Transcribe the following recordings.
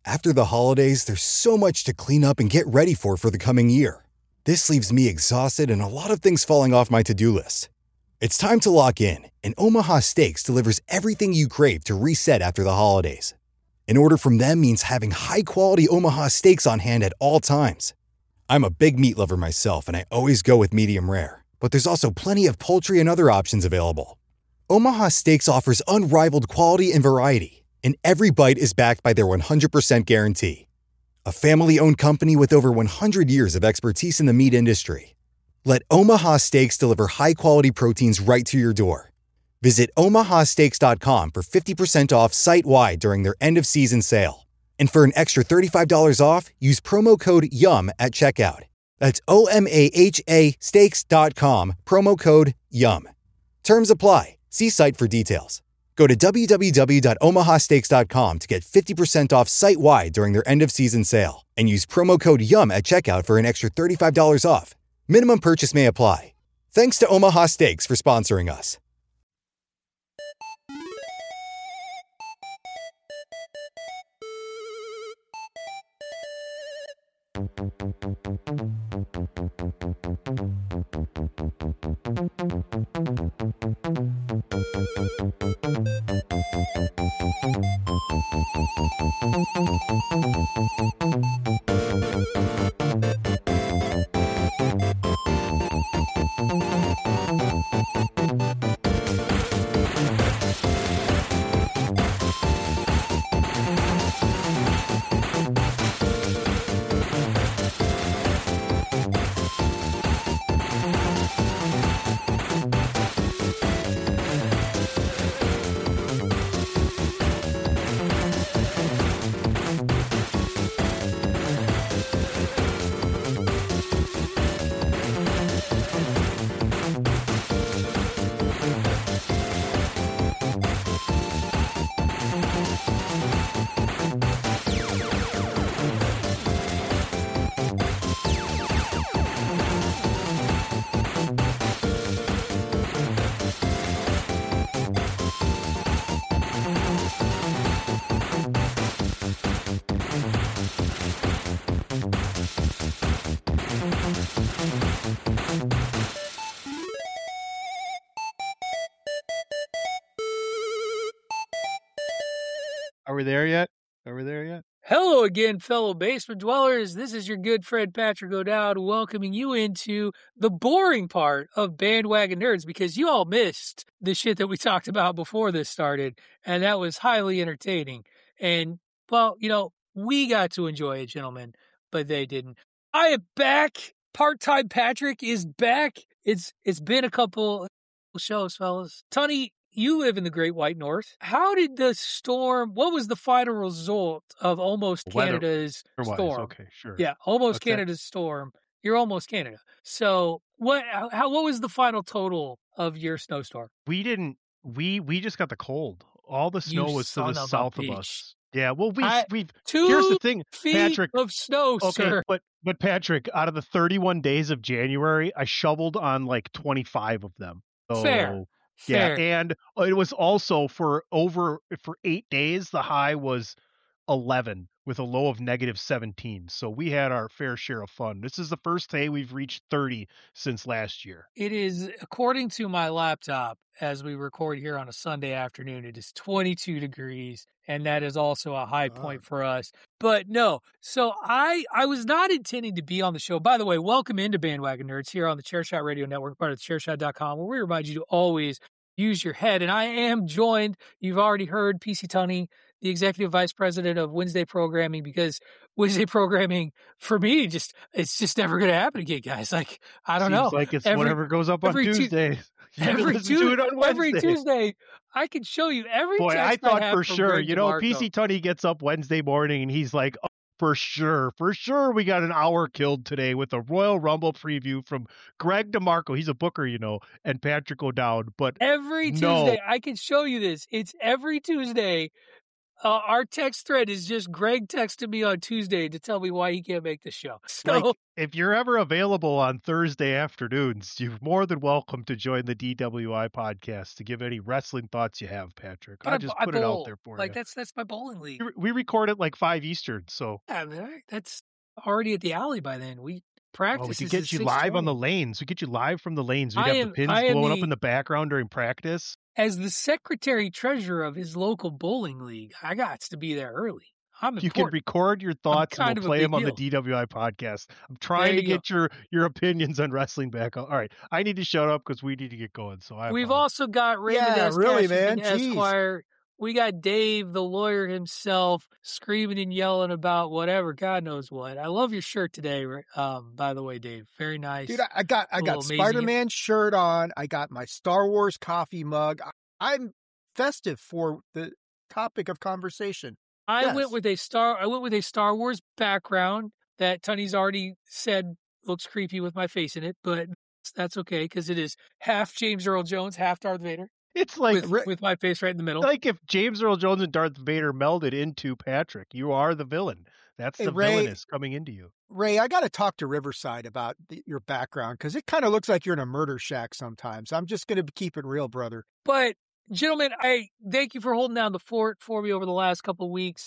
After the holidays, there's so much to clean up and get ready for the coming year. This leaves me exhausted and a lot of things falling off my to-do list. It's time to lock in, and Omaha Steaks delivers everything you crave to reset after the holidays. An order from them means having high-quality Omaha steaks on hand at all times. I'm a big meat lover myself, and I always go with medium rare. But there's also plenty of poultry and other options available. Omaha Steaks offers unrivaled quality and variety, and every bite is backed by their 100% guarantee. A family-owned company with over 100 years of expertise in the meat industry. Let Omaha Steaks deliver high-quality proteins right to your door. Visit omahasteaks.com for 50% off site-wide during their end-of-season sale. And for an extra $35 off, use promo code YUM at checkout. That's OMAHA steaks.com, promo code YUM. Terms apply. See site for details. Go to www.omahasteaks.com to get 50% off site-wide during their end-of-season sale and use promo code YUM at checkout for an extra $35 off. Minimum purchase may apply. Thanks to Omaha Steaks for sponsoring us. Are we there yet? Are we there yet? Hello again, fellow basement dwellers. This is your good friend Patrick O'Dowd welcoming you into the boring part of Bandwagon Nerds because you all missed the shit that we talked about before this started, and that was highly entertaining. And, well, you know, we got to enjoy it, gentlemen, but they didn't. I am back. Part-time Patrick is back. It's been a couple shows, fellas. Tunney, you live in the Great White North. How did the storm, what was the final result of Almost Canada's storm? Okay, sure. Yeah, Almost What's Canada's storm. You're almost Canada. So what was the final total of your snowstorm? We just got the cold. All the snow was to the south of us. Yeah, well, we've here's the thing, Patrick, of snow, okay, sir. But Patrick, out of the 31 days of January, I shoveled on like 25 of them. So, Fair. Yeah, and it was also for 8 days, the high was 11 with a low of -17. So we had our fair share of fun. This is the first day we've reached 30 since last year. It is, according to my laptop, as we record here on a Sunday afternoon, it is 22 degrees, and that is also a high point for us. But no, so I was not intending to be on the show. By the way, welcome into Bandwagon Nerds here on the Chairshot Radio Network, part of thechairshot.com, where we remind you to always use your head. And I am joined, you've already heard, PC Tunney, the executive vice president of Wednesday programming, because Wednesday programming for me it's just never going to happen again, guys. Like, I don't know. Like it's whatever goes up on Tuesday. Every Tuesday, I can show you every. Boy, I thought for sure. You know, PC Tunney gets up Wednesday morning and he's like, oh, for sure, we got an hour killed today with a Royal Rumble preview from Greg DeMarco. He's a booker, you know, and Patrick O'Dowd. But every Tuesday, I can show you this. It's every Tuesday. our text thread is just Greg texted me on Tuesday to tell me why he can't make the show. So Like, if you're ever available on Thursday afternoons, you're more than welcome to join the DWI podcast to give any wrestling thoughts you have, Patrick. but I just put it bowl. out there for like you. that's my bowling league. We record at like 5 Eastern, so Yeah, man, that's already at the alley by then. We practice. we could get you live on the lanes. We get you live from the lanes. We'd have the pins blowing up in the background during practice. As the secretary treasurer of his local bowling league, I got to be there early. You can record your thoughts and we'll play them on the DWI podcast. I'm trying to get your opinions on wrestling back. All right. I need to shut up because we need to get going. So we've also got Raymond Esquire. We got Dave, the lawyer himself, screaming and yelling about whatever, God knows what. I love your shirt today, by the way, Dave. Very nice. Dude, I got Spider-Man shirt on. I got my Star Wars coffee mug. I'm festive for the topic of conversation. I went with a Star Wars background that Tunney's already said looks creepy with my face in it, but that's okay because it is half James Earl Jones, half Darth Vader. It's like with my face right in the middle. Like if James Earl Jones and Darth Vader melded into Patrick, you are the villain. That's the villainess coming into you. Ray, I got to talk to Riverside about your background because it kind of looks like you're in a murder shack sometimes. I'm just going to keep it real, brother. But gentlemen, I thank you for holding down the fort for me over the last couple of weeks.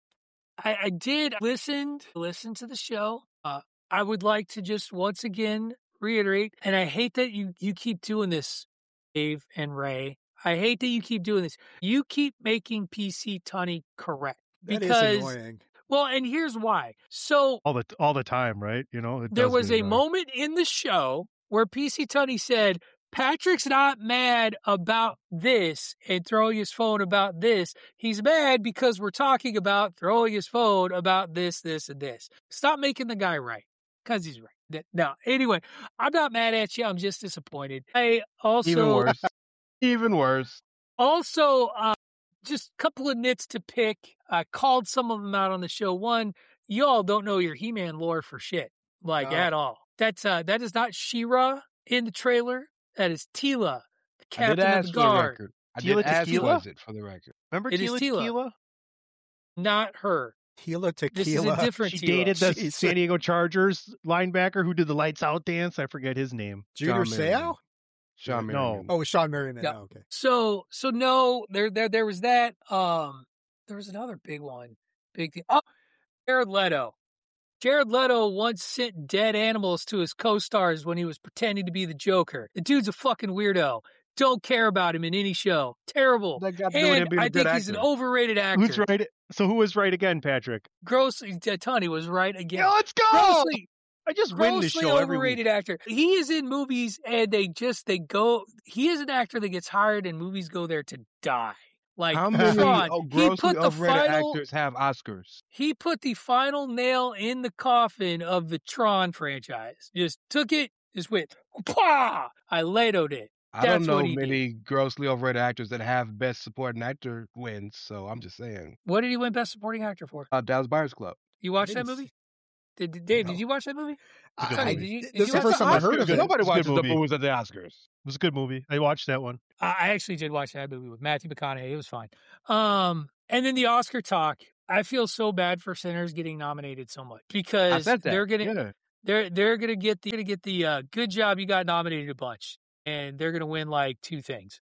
I did listen to the show. I would like to just once again reiterate, and I hate that you keep doing this, Dave and Ray. I hate that you keep doing this. You keep making PC Tunney correct. That is annoying. Well, and here's why. So all the time, right? You know, there was a moment in the show where PC Tunney said, Patrick's not mad about this and throwing his phone about this. He's mad because we're talking about throwing his phone about this, this, and this. Stop making the guy right because he's right. No, anyway, I'm not mad at you. I'm just disappointed. I also... Even worse. Also, just a couple of nits to pick. I called some of them out on the show. One, y'all don't know your He-Man lore for shit, at all. That is not She-Ra in the trailer. That is Teela, the captain of the guard. I did ask was it for the record. Remember Teela? Not her. Tequila. This is a different She dated the San Diego Chargers linebacker who did the lights out dance. I forget his name. Junior Seau? Sean Merriman. No. Oh, Sean Merriman. Yeah. Oh, okay. So no, there was that. There was another big one. Big thing. Oh, Jared Leto. Jared Leto once sent dead animals to his co-stars when he was pretending to be the Joker. The dude's a fucking weirdo. Don't care about him in any show. Terrible. And I think he's an overrated actor. Who's right? So who was right again, Patrick? Tunney was right again. Yeah, let's go! I just win the show every overrated week. actor. He is in movies and he is an actor that gets hired and movies go there to die. Like, how many grossly overrated actors have Oscars? He put the final nail in the coffin of the Tron franchise. Just took it, just went, pah! I Leto'd it. I don't know many grossly overrated actors that have Best Supporting Actor wins, so I'm just saying. What did he win Best Supporting Actor for? Dallas Buyers Club. You watched that movie? Dave, did you watch that movie? This is the first time I heard of it. Nobody watches the movies at the Oscars. It was a good movie. I watched that one. I actually did watch that movie with Matthew McConaughey. It was fine. And then the Oscar talk. I feel so bad for Sinners getting nominated so much because they're gonna get the good job you got nominated a bunch, and they're gonna win like 2 things.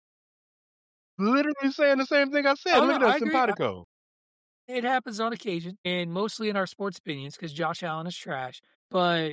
Literally saying the same thing I said. Look at us, simpatico. It happens on occasion, and mostly in our sports opinions because Josh Allen is trash. But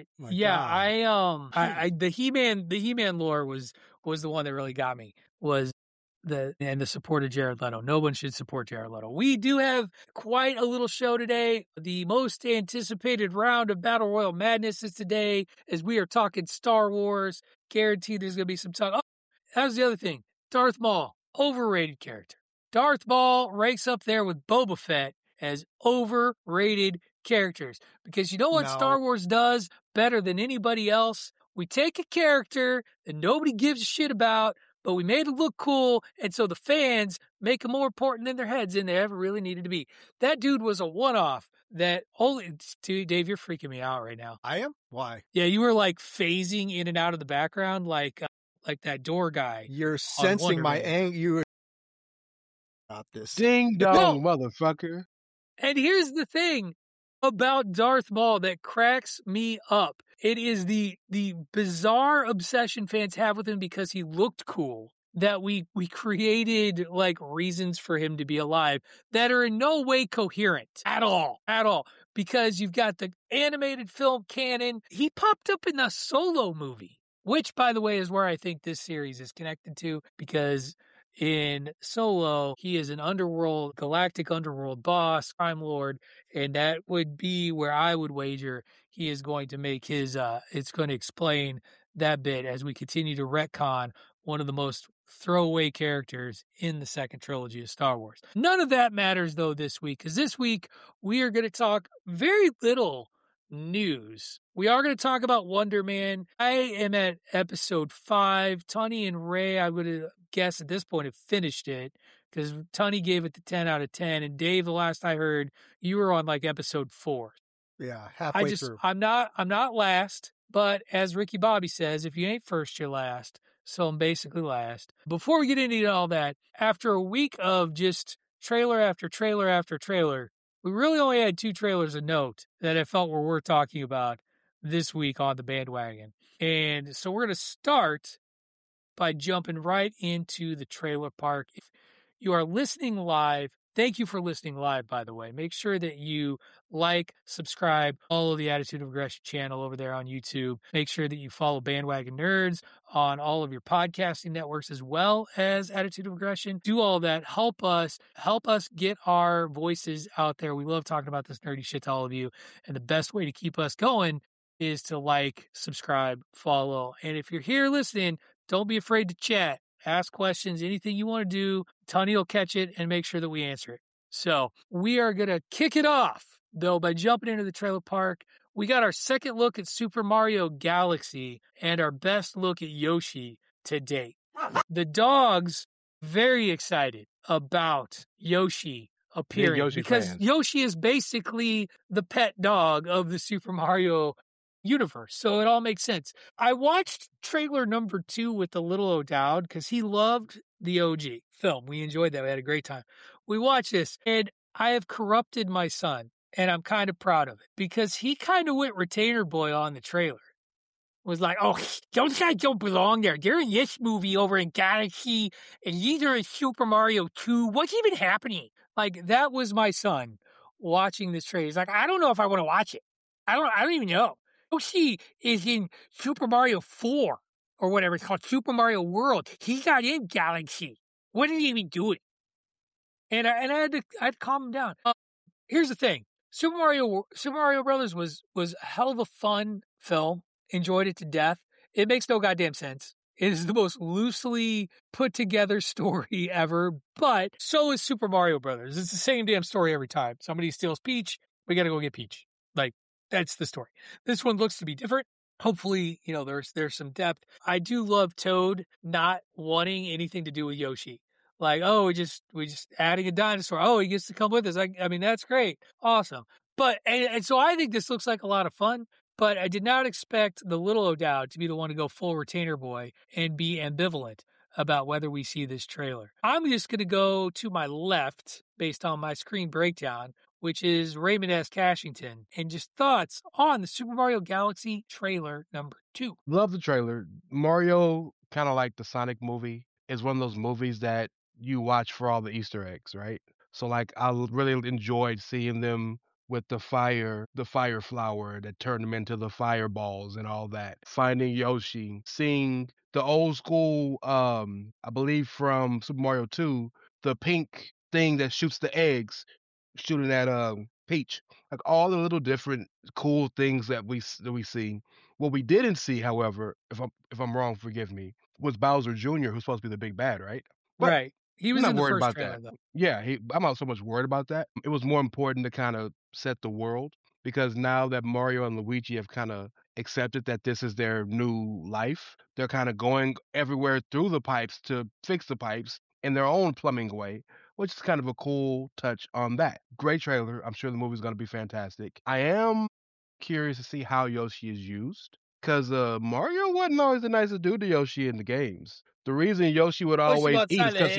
the He-Man lore was the one that really got me. The support of Jared Leto. No one should support Jared Leto. We do have quite a little show today. The most anticipated round of Battle Royal Madness is today, as we are talking Star Wars. Guaranteed there's going to be some talk. Oh, that was the other thing. Darth Maul, overrated character. Darth Maul ranks up there with Boba Fett as overrated characters. Because you know what Star Wars does better than anybody else? We take a character that nobody gives a shit about, but we made it look cool, and so the fans make him more important in their heads than they ever really needed to be. That dude was a one-off that Dave, you're freaking me out right now. I am? Why? Yeah, you were like phasing in and out of the background like that door guy. You're sensing my anger. about this. Ding dong, motherfucker. And here's the thing about Darth Maul that cracks me up. It is the bizarre obsession fans have with him because he looked cool, that we created like reasons for him to be alive that are in no way coherent at all. Because you've got the animated film canon. He popped up in the Solo movie, which, by the way, is where I think this series is connected to, because in Solo, he is an galactic underworld boss, crime lord, and that would be where I would wager he is going to make his, it's going to explain that bit as we continue to retcon one of the most throwaway characters in the second trilogy of Star Wars. None of that matters, though, this week, because this week we are going to talk very little news. We are going to talk about Wonder Man. I am at episode 5. Tony and Ray, I would guess at this point, have finished it, because Tony gave it the 10 out of 10. And Dave, the last I heard, you were on like episode 4. Yeah, halfway through. I'm not last, but as Ricky Bobby says, if you ain't first, you're last. So I'm basically last. Before we get into all that, after a week of just trailer after trailer after trailer, we really only had 2 trailers of note that I felt were worth talking about this week on the bandwagon. And so we're going to start by jumping right into the trailer park. If you are listening live, thank you for listening live, by the way. Make sure that you like, subscribe, follow the Attitude of Aggression channel over there on YouTube. Make sure that you follow Bandwagon Nerds on all of your podcasting networks as well as Attitude of Aggression. Do all of that. Help us get our voices out there. We love talking about this nerdy shit to all of you. And the best way to keep us going is to like, subscribe, follow. And if you're here listening, don't be afraid to chat. Ask questions, anything you want to do. Tony will catch it and make sure that we answer it. So we are going to kick it off, though, by jumping into the trailer park. We got our second look at Super Mario Galaxy and our best look at Yoshi to date. The dogs very excited about Yoshi appearing, Yoshi because fans. Yoshi is basically the pet dog of the Super Mario universe, so it all makes sense. I watched trailer number 2 with the little O'Dowd because he loved the OG film. We enjoyed that. We had a great time. We watched this, and I have corrupted my son, and I'm kind of proud of it, because he kind of went retainer boy on the trailer. Was like, oh, those guys don't belong there. They're in this movie over in Galaxy, and these are in Super Mario 2. What's even happening? Like, that was my son watching this trailer. He's like, I don't know if I want to watch it. I don't even know. Yoshi is in Super Mario 4 or whatever it's called, Super Mario World. He's not in Galaxy. What are you even doing? And I had to calm him down. Here's the thing: Super Mario Brothers was a hell of a fun film. Enjoyed it to death. It makes no goddamn sense. It is the most loosely put together story ever, but so is Super Mario Brothers. It's the same damn story every time. Somebody steals Peach, we gotta go get Peach. Like, that's the story. This one looks to be different. Hopefully, there's some depth. I do love Toad not wanting anything to do with Yoshi. Like, oh, we just adding a dinosaur. Oh, he gets to come with us. I mean, that's great. Awesome. But, and so I think this looks like a lot of fun, but I did not expect the little O'Dowd to be the one to go full retainer boy and be ambivalent about whether we see this trailer. I'm just going to go to my left based on my screen breakdown, which is Raymond S. Cashington, and just thoughts on the Super Mario Galaxy trailer number 2. Love the trailer. Mario, kind of like the Sonic movie, is one of those movies that you watch for all the Easter eggs, right? So like, I really enjoyed seeing them with the fire flower that turned them into the fireballs and all that. Finding Yoshi, seeing the old school, I believe from Super Mario 2, the pink thing that shoots the eggs, shooting at Peach. Like, all the little different cool things that we see. What we didn't see, however, if I'm wrong, forgive me, was Bowser Jr., who's supposed to be the big bad, right? But right. He was I'm in not the worried first about trailer, that. though. Yeah, I'm not so much worried about that. It was more important to kind of set the world, because now that Mario and Luigi have kind of accepted that this is their new life, they're kind of going everywhere through the pipes to fix the pipes in their own plumbing way, which is kind of a cool touch on that. Great trailer. I'm sure the movie's going to be fantastic. I am curious to see how Yoshi is used, because Mario wasn't always the nicest dude to Yoshi in the games. The reason Yoshi would always eat is because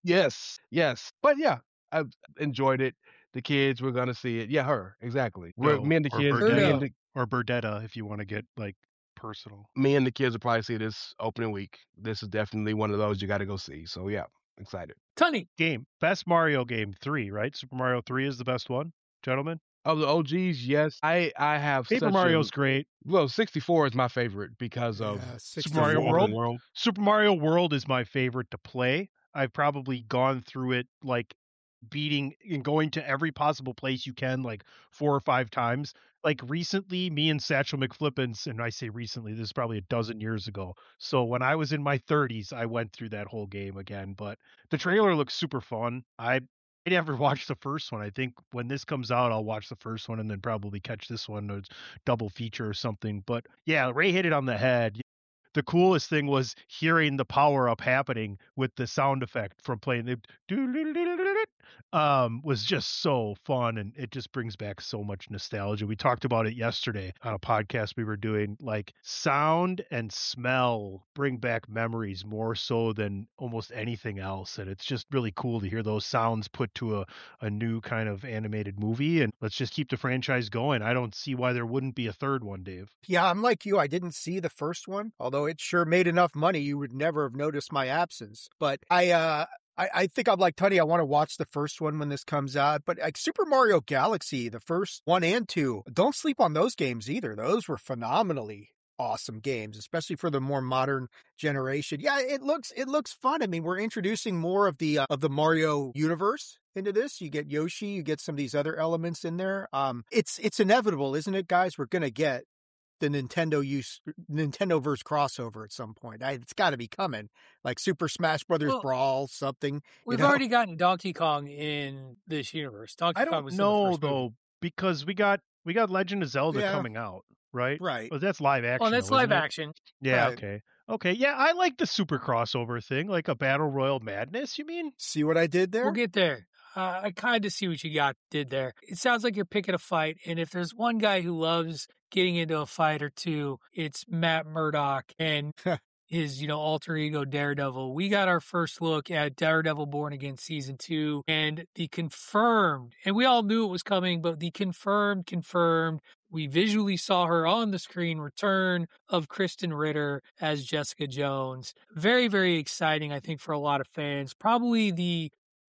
Yes. But yeah, I've enjoyed it. The kids were gonna see it. Yeah, her exactly. Me and the Or kids, Burdetta, or Burdetta, if you want to get like personal. me and the kids will probably see this opening week. This is definitely one of those you got to go see. So yeah, excited. Tunny. Game. Best Mario game 3, right? Super Mario 3 is the best one, gentlemen? Of the OGs, yes. I have Paper such Mario's great. Well, 64 is my favorite because of Super Mario World. Super Mario World is my favorite to play. I've probably gone through it like beating and going to every possible place you can like 4 or 5 times. Like recently, me and Satchel McFlippins, and I say recently, this is probably a dozen years ago. So when I was in my 30s, I went through that whole game again. But the trailer looks super fun. I never watched the first one. I think when this comes out, I'll watch the first one and then probably catch this one or double feature or something. But yeah, Ray hit it on the head. The coolest thing was hearing the power up happening with the sound effect from playing the was just so fun, and it just brings back so much nostalgia. We talked about it yesterday on a podcast we were doing. Like sound and smell bring back memories more so than almost anything else, and it's just really cool to hear those sounds put to a new kind of animated movie. And let's just keep the franchise going. I don't see why there wouldn't be a third one, Dave. Yeah, I'm like you. I didn't see the first one, although it sure made enough money you would never have noticed my absence. But I think I'm like Tunny. I want to watch the first one when this comes out. But like Super Mario Galaxy, the first 1 and 2, don't sleep on those games either. Those were phenomenally awesome games, especially for the more modern generation. Yeah, it looks fun. I mean, we're introducing more of the Mario universe into this. You get Yoshi, you get some of these other elements in there. It's inevitable, isn't it, guys? We're gonna get the Nintendo-verse crossover at some point. It's got to be coming, like Super Smash Brothers Brawl, something. We've already gotten Donkey Kong in this universe. Donkey Kong was know though, because we got Legend of Zelda coming out, right? Right. Well, that's live action. Oh, that's live action. Yeah. Right. Okay. Yeah, I like the super crossover thing, like a Battle Royale Madness. You mean? See what I did there? We'll get there. I kind of see what you did there. It sounds like you're picking a fight, and if there's one guy who loves getting into a fight or two, it's Matt Murdock and his, alter ego Daredevil. We got our first look at Daredevil Born Again Season 2, and the confirmed, and we all knew it was coming, but the confirmed, we visually saw her on the screen return of Kristen Ritter as Jessica Jones. Very, very exciting, I think, for a lot of fans. Probably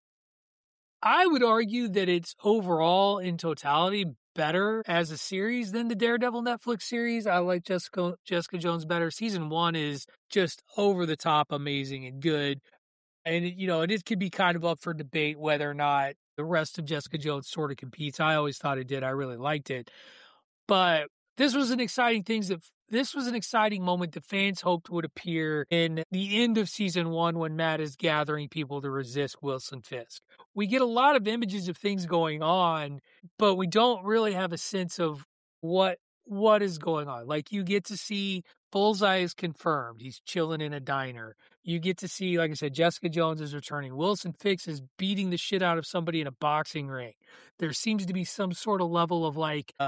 I would argue that it's overall, in totality, better as a series than the Daredevil Netflix series. I like Jessica Jones better. Season 1 is just over the top amazing and good. And, it could be kind of up for debate whether or not the rest of Jessica Jones sort of competes. I always thought it did. I really liked it. But this was an exciting moment that fans hoped would appear in the end of season 1 when Matt is gathering people to resist Wilson Fisk. We get a lot of images of things going on, but we don't really have a sense of what is going on. Like, you get to see Bullseye is confirmed. He's chilling in a diner. You get to see, like I said, Jessica Jones is returning. Wilson Fisk is beating the shit out of somebody in a boxing ring. There seems to be some sort of level of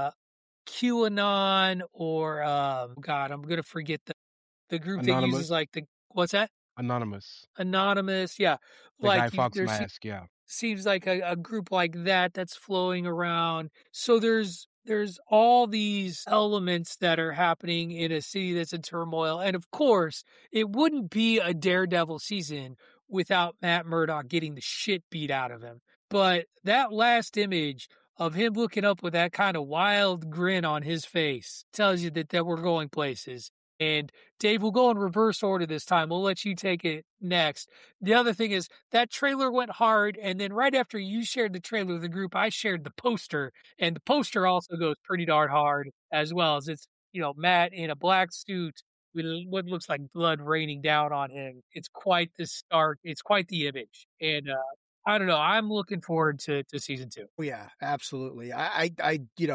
QAnon or I'm gonna forget the group Anonymous. that uses like what's that? Anonymous, yeah. The Guy Fawkes mask, yeah. Seems like a group like that's flowing around. So there's all these elements that are happening in a city that's in turmoil. And of course, it wouldn't be a Daredevil season without Matt Murdock getting the shit beat out of him. But that last image of him looking up with that kind of wild grin on his face tells you that we're going places. And Dave, we'll go in reverse order this time. We'll let you take it next. The other thing is that trailer went hard. And then right after you shared the trailer with the group, I shared the poster. And the poster also goes pretty darn hard as well, as it's, Matt in a black suit with what looks like blood raining down on him. It's quite the stark. It's quite the image. And, I don't know. I'm looking forward to season 2. Yeah, absolutely.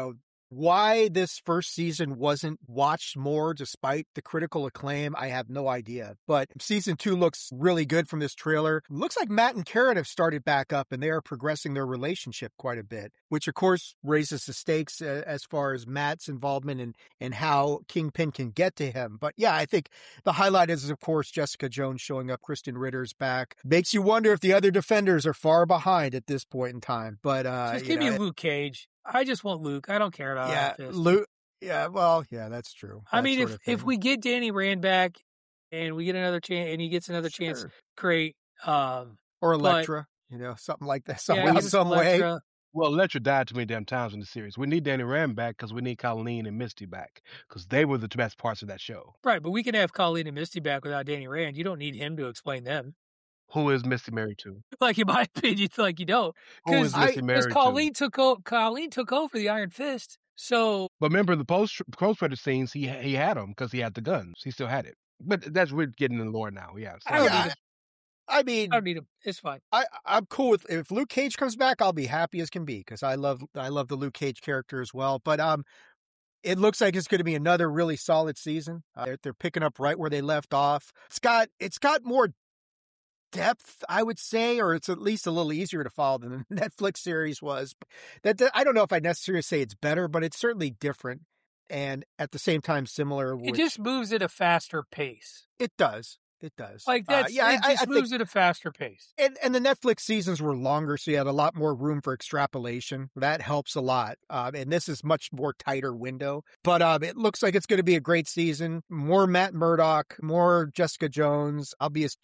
Why this first season wasn't watched more despite the critical acclaim, I have no idea. But season 2 looks really good from this trailer. Looks like Matt and Karen have started back up and they are progressing their relationship quite a bit, which of course raises the stakes as far as Matt's involvement and how Kingpin can get to him. But yeah, I think the highlight is, of course, Jessica Jones showing up. Kristen Ritter's back. Makes you wonder if the other Defenders are far behind at this point in time. But just give me Luke Cage. I just want Luke. I don't care about Luke. Yeah, well, yeah, that's true. I mean, if we get Danny Rand back and we get another chance, and he gets another chance, great. Or Elektra, something like that, some way. Well, Elektra died too many damn times in the series. We need Danny Rand back because we need Colleen and Misty back because they were the best parts of that show. Right, but we can have Colleen and Misty back without Danny Rand. You don't need him to explain them. Who is Misty married to? Like, in my opinion, like you don't. Who is Misty married to? Because Colleen took over the Iron Fist. So, but remember the post-credit scenes, he had them because he had the guns. He still had it. But we're getting in the lore now. Yeah. So. I don't need him. It's fine. I'm cool with if Luke Cage comes back. I'll be happy as can be because I love the Luke Cage character as well. But it looks like it's going to be another really solid season. They're picking up right where they left off. It's got more depth, I would say, or it's at least a little easier to follow than the Netflix series was. That I don't know if I'd necessarily say it's better, but it's certainly different and at the same time similar. It just moves at a faster pace. It does. It does. Like that's it just moves at a faster pace. And the Netflix seasons were longer, so you had a lot more room for extrapolation. That helps a lot. And this is much more tighter window. But it looks like it's going to be a great season. More Matt Murdock, more Jessica Jones. I'll be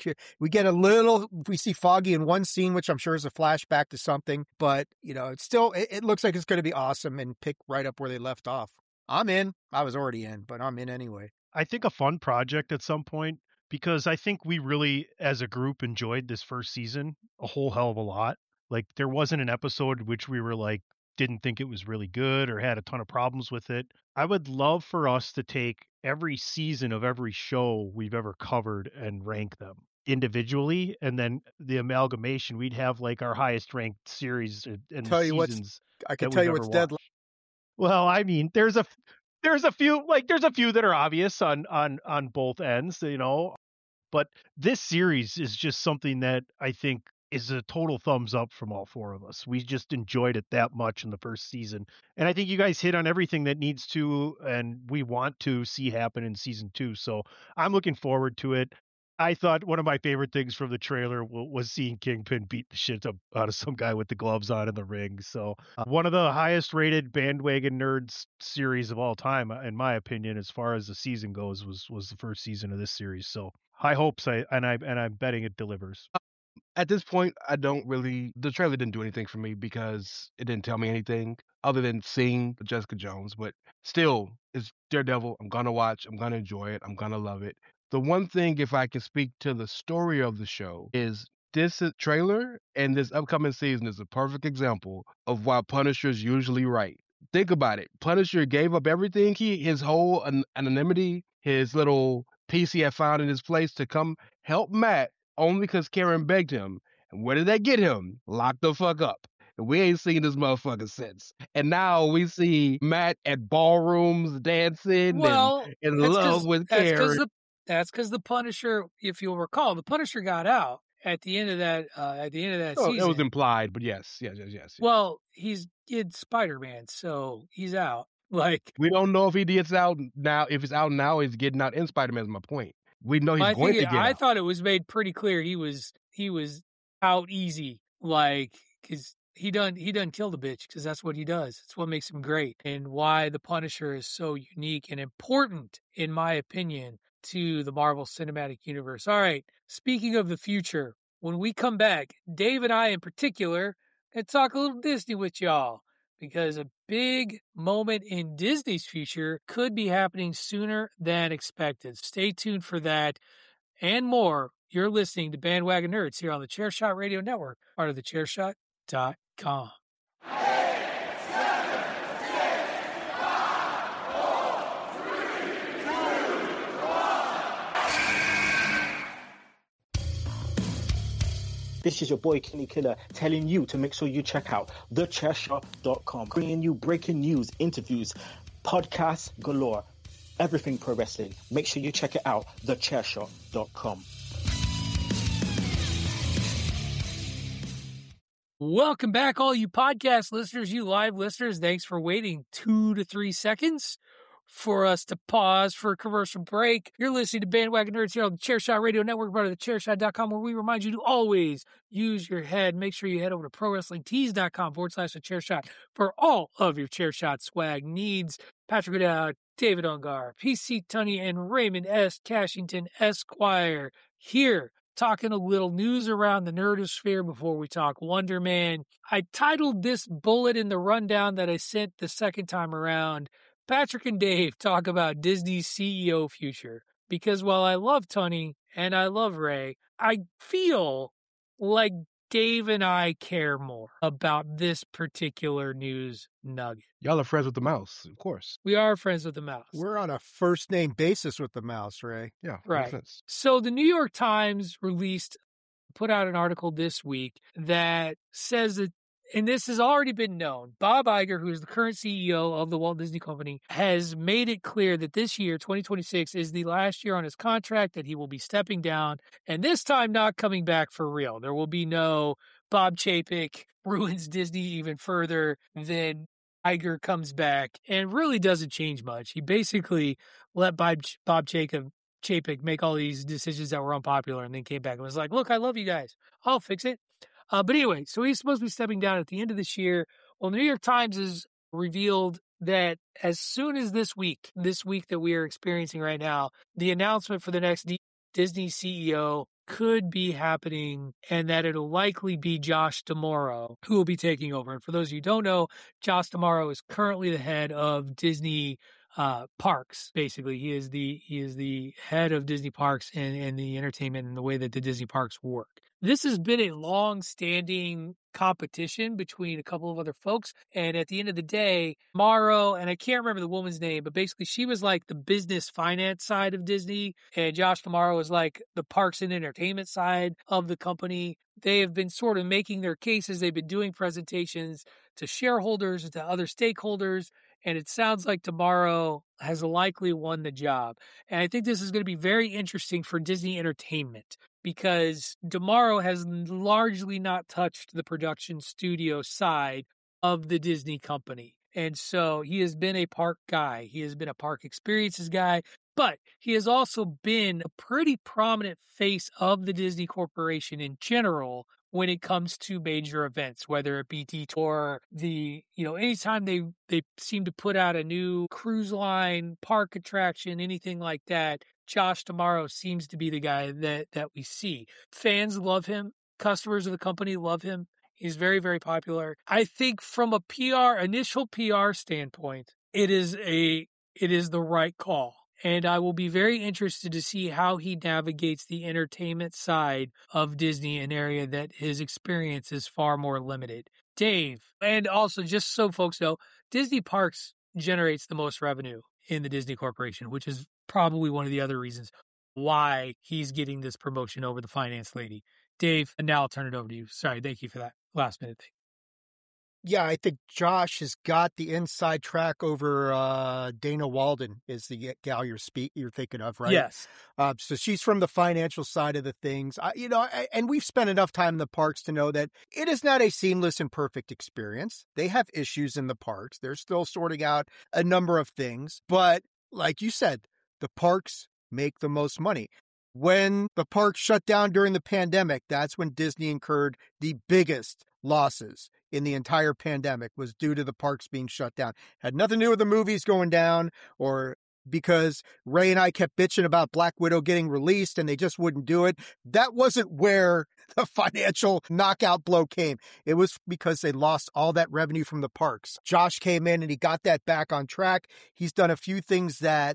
we see Foggy in one scene, which I'm sure is a flashback to something. But, it's still, it looks like it's going to be awesome and pick right up where they left off. I'm in. I was already in, but I'm in anyway. I think a fun project at some point. Because I think we really, as a group, enjoyed this first season a whole hell of a lot. Like, there wasn't an episode which we were like, didn't think it was really good or had a ton of problems with it. I would love for us to take every season of every show we've ever covered and rank them individually. And then the amalgamation, we'd have like our highest ranked series and seasons. I can tell you what's dead. Well, I mean, there's a few that are obvious on both ends, but this series is just something that I think is a total thumbs up from all four of us. We just enjoyed it that much in the first season. And I think you guys hit on everything that needs to, and we want to see happen in season 2. So I'm looking forward to it. I thought one of my favorite things from the trailer was seeing Kingpin beat the shit out of some guy with the gloves on in the ring. So one of the highest rated Bandwagon Nerds series of all time, in my opinion, as far as the season goes, was the first season of this series. So high hopes, and I'm betting it delivers. At this point, the trailer didn't do anything for me because it didn't tell me anything other than seeing Jessica Jones. But still, it's Daredevil. I'm going to watch. I'm going to enjoy it. I'm going to love it. The one thing, if I can speak to the story of the show, is this trailer and this upcoming season is a perfect example of why Punisher's usually right. Think about it. Punisher gave up everything, his whole anonymity, his little piece he had found in his place to come help Matt only because Karen begged him. And where did that get him? Locked the fuck up. And we ain't seen this motherfucker since. And now we see Matt at ballrooms dancing and in love with Karen. That's because the Punisher, if you'll recall, the Punisher got out at the end of that season. It was implied, but yes. Well, he's in Spider-Man, so he's out. Like, we don't know if he gets out now. If it's out now, he's getting out in Spider-Man is my point. We know he's going to get out. I thought it was made pretty clear he was out easy, like, because he done kill the bitch, because that's what he does. It's what makes him great, and why the Punisher is so unique and important, in my opinion, to the Marvel Cinematic Universe. All right, speaking of the future, when we come back, Dave and I in particular, going to talk a little Disney with y'all, because a big moment in Disney's future could be happening sooner than expected. Stay tuned for that and more. You're listening to Bandwagon Nerds here on the Chairshot Radio Network, part of the Chairshot.com. This is your boy Kenny Killer telling you to make sure you check out thechairshot.com, bringing you breaking news, interviews, podcasts galore, everything pro wrestling. Make sure you check it out, thechairshot.com. Welcome back, all you podcast listeners, you live listeners. Thanks for waiting 2 to 3 seconds for us to pause for a commercial break. You're listening to Bandwagon Nerds here on the Chairshot Radio Network, part of the Chairshot.com, where we remind you to always use your head. Make sure you head over to ProWrestlingTees.com/theChairshot for all of your Chairshot swag needs. Patrick O'Dowd, David Ungar, PC Tunney, and Raymond S. Cashington, Esquire, here talking a little news around the nerdosphere before we talk Wonder Man. I titled this bullet in the rundown that I sent the second time around, Patrick and Dave talk about Disney's CEO future. Because while I love Tony and I love Ray, I feel like Dave and I care more about this particular news nugget. Y'all are friends with the mouse, of course. We are friends with the mouse. We're on a first name basis with the mouse, Ray. Yeah, right. Makes sense. So the New York Times put out an article this week that says that, and this has already been known, Bob Iger, who is the current CEO of the Walt Disney Company, has made it clear that this year, 2026, is the last year on his contract, that he will be stepping down, and this time not coming back for real. There will be no Bob Chapek ruins Disney even further than Iger comes back, and really doesn't change much. He basically let Bob Chapek make all these decisions that were unpopular, and then came back and was like, look, I love you guys. I'll fix it. But anyway, so he's supposed to be stepping down at the end of this year. Well, the New York Times has revealed that as soon as this week that we are experiencing right now, the announcement for the next Disney CEO could be happening, and that it'll likely be Josh D'Amaro who will be taking over. And for those of you who don't know, Josh D'Amaro is currently the head of Disney parks. Basically, he is the head of Disney parks and the entertainment and the way that the Disney parks work. This has been a long-standing competition between a couple of other folks, and at the end of the day, Morrow, and I can't remember the woman's name, but basically she was like the business finance side of Disney, and Josh D'Amaro was like the parks and entertainment side of the company. They have been sort of making their cases. They've been doing presentations to shareholders and to other stakeholders, and it sounds like D'Amaro has likely won the job. And I think this is going to be very interesting for Disney Entertainment, because D'Amaro has largely not touched the production studio side of the Disney company. And so he has been a park guy. He has been a park experiences guy, but he has also been a pretty prominent face of the Disney Corporation in general when it comes to major events, whether it be Detour, anytime they seem to put out a new cruise line, park attraction, anything like that, Josh D'Amaro seems to be the guy that we see. Fans love him. Customers of the company love him. He's very, very popular. I think from a initial PR standpoint, it is the right call. And I will be very interested to see how he navigates the entertainment side of Disney, an area that his experience is far more limited. Dave, and also just so folks know, Disney Parks generates the most revenue in the Disney Corporation, which is probably one of the other reasons why he's getting this promotion over the finance lady. Dave, and now I'll turn it over to you. Sorry, thank you for that last minute thing. Yeah, I think Josh has got the inside track over Dana Walden is the gal you're thinking of, right? Yes. So she's from the financial side of the things, and we've spent enough time in the parks to know that it is not a seamless and perfect experience. They have issues in the parks. They're still sorting out a number of things, but like you said, the parks make the most money. When the parks shut down during the pandemic, that's when Disney incurred the biggest losses in the entire pandemic, was due to the parks being shut down. Had nothing to do with the movies going down, or because Ray and I kept bitching about Black Widow getting released and they just wouldn't do it. That wasn't where the financial knockout blow came. It was because they lost all that revenue from the parks. Josh came in and he got that back on track. He's done a few things that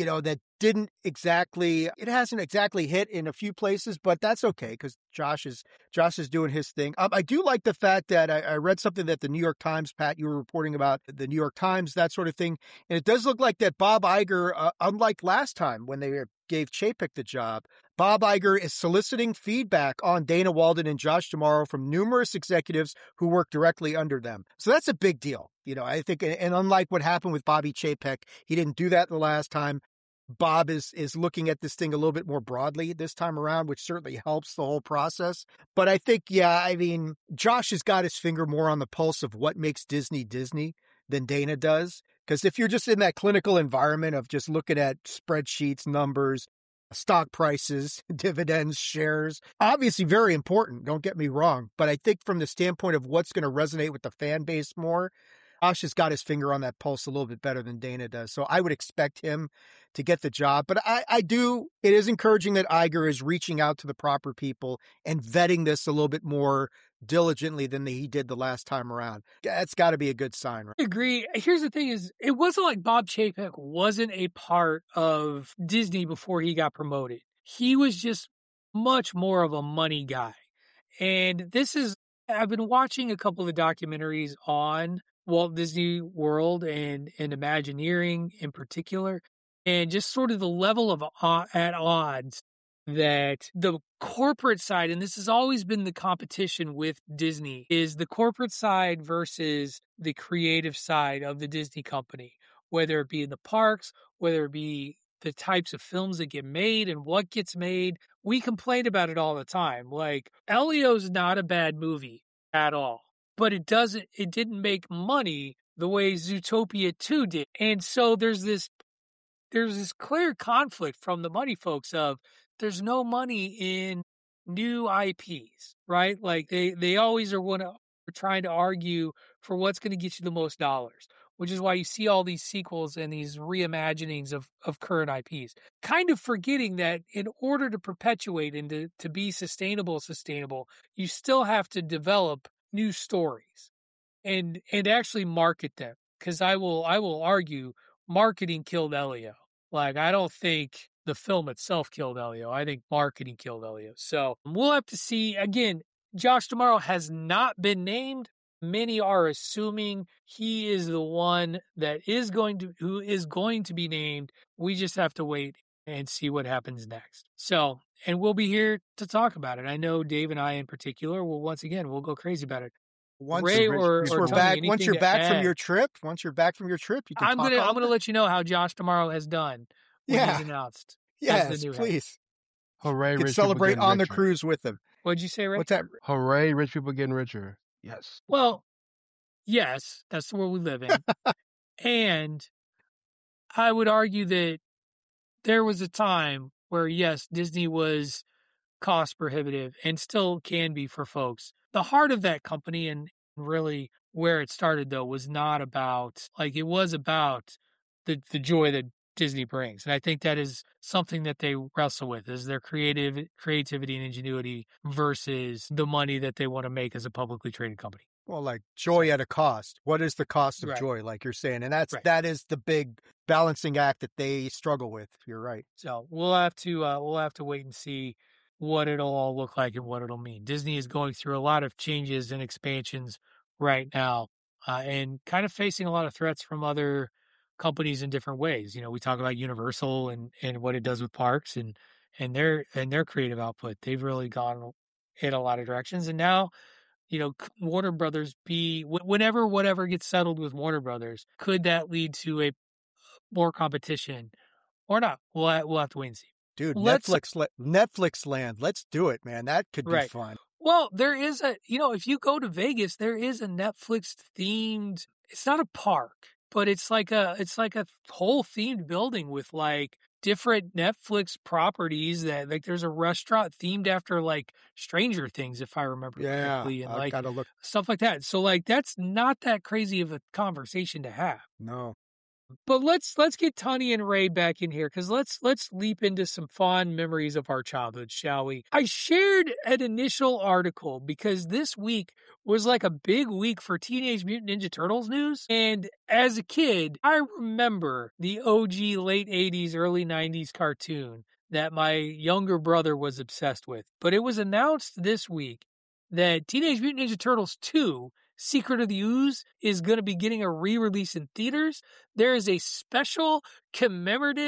it hasn't exactly hit in a few places, but that's okay because Josh is doing his thing. I do like the fact that I read something that the New York Times, Pat, you were reporting about the New York Times, that sort of thing. And it does look like that Bob Iger, unlike last time when they were gave Chapek the job, Bob Iger is soliciting feedback on Dana Walden and Josh D'Amaro from numerous executives who work directly under them. So that's a big deal. I think, and unlike what happened with Bobby Chapek, he didn't do that the last time. Bob is looking at this thing a little bit more broadly this time around, which certainly helps the whole process. But I think, Josh has got his finger more on the pulse of what makes Disney Disney than Dana does. Because if you're just in that clinical environment of just looking at spreadsheets, numbers, stock prices, dividends, shares, obviously very important, don't get me wrong. But I think from the standpoint of what's going to resonate with the fan base more, Josh has got his finger on that pulse a little bit better than Dana does. So I would expect him to get the job. But it is encouraging that Iger is reaching out to the proper people and vetting this a little bit more diligently than he did the last time around. That's got to be a good sign, right? I agree. Here's the thing is, it wasn't like Bob Chapek wasn't a part of Disney before he got promoted. He was just much more of a money guy. And I've been watching a couple of documentaries on Walt Disney World and Imagineering in particular, and just sort of the level of at odds that the corporate side, and this has always been the competition with Disney, is the corporate side versus the creative side of the Disney company, whether it be in the parks, whether it be the types of films that get made and what gets made. We complain about it all the time. Like, Elio's not a bad movie at all, but it didn't make money the way Zootopia 2 did. And so there's this clear conflict from the money folks of there's no money in new IPs, right? Like they always are trying to argue for what's going to get you the most dollars, which is why you see all these sequels and these reimaginings of current IPs, kind of forgetting that in order to perpetuate and to be sustainable, you still have to develop new stories and actually market them. Because I will argue marketing killed Elio. Like, I don't think the film itself killed Elio. I think marketing killed Elio. So we'll have to see. Again, Josh D'Amaro has not been named. Many are assuming he is the one who is going to be named. We just have to wait and see what happens next. So, and we'll be here to talk about it. I know Dave and I in particular will, once again, we'll go crazy about it. Once you're back from your trip, you can I'm gonna let you know how Josh D'Amaro has done when he's announced. Yes, please. Hooray! You can celebrate on the cruise with him. What'd you say, Ray? What's that? Hooray! Rich people getting richer. Yes. Well, yes, that's the world we live in. And I would argue that there was a time where, yes, Disney was cost prohibitive and still can be for folks. The heart of that company and really where it started, though, was not about, like, it was about the joy that Disney brings. And I think that is something that they wrestle with, is their creativity and ingenuity versus the money that they want to make as a publicly traded company. Well, like joy at a cost. What is the cost of joy, like you're saying? And that is the big balancing act that they struggle with. You're right. So we'll have to wait and see what it'll all look like and what it'll mean. Disney is going through a lot of changes and expansions right now, and kind of facing a lot of threats from other companies in different ways. We talk about Universal and what it does with parks and their creative output. They've really gone in a lot of directions. And now, Warner Brothers whatever gets settled with Warner Brothers, could that lead to a more competition or not? We'll have to wait and see. Dude, Netflix land. Let's do it, man. That could be fun. Well, there is if you go to Vegas, there is a Netflix themed, it's not a park, but it's like a whole themed building with like different Netflix properties that, like, there's a restaurant themed after like Stranger Things, if I remember correctly, and like stuff like that. So like, that's not that crazy of a conversation to have. No. But let's get Tony and Ray back in here, because let's leap into some fond memories of our childhood, shall we? I shared an initial article because this week was like a big week for Teenage Mutant Ninja Turtles news. And as a kid, I remember the OG late 80s, early 90s cartoon that my younger brother was obsessed with. But it was announced this week that Teenage Mutant Ninja Turtles 2 Secret of the Ooze is going to be getting a re-release in theaters. There is a special commemorative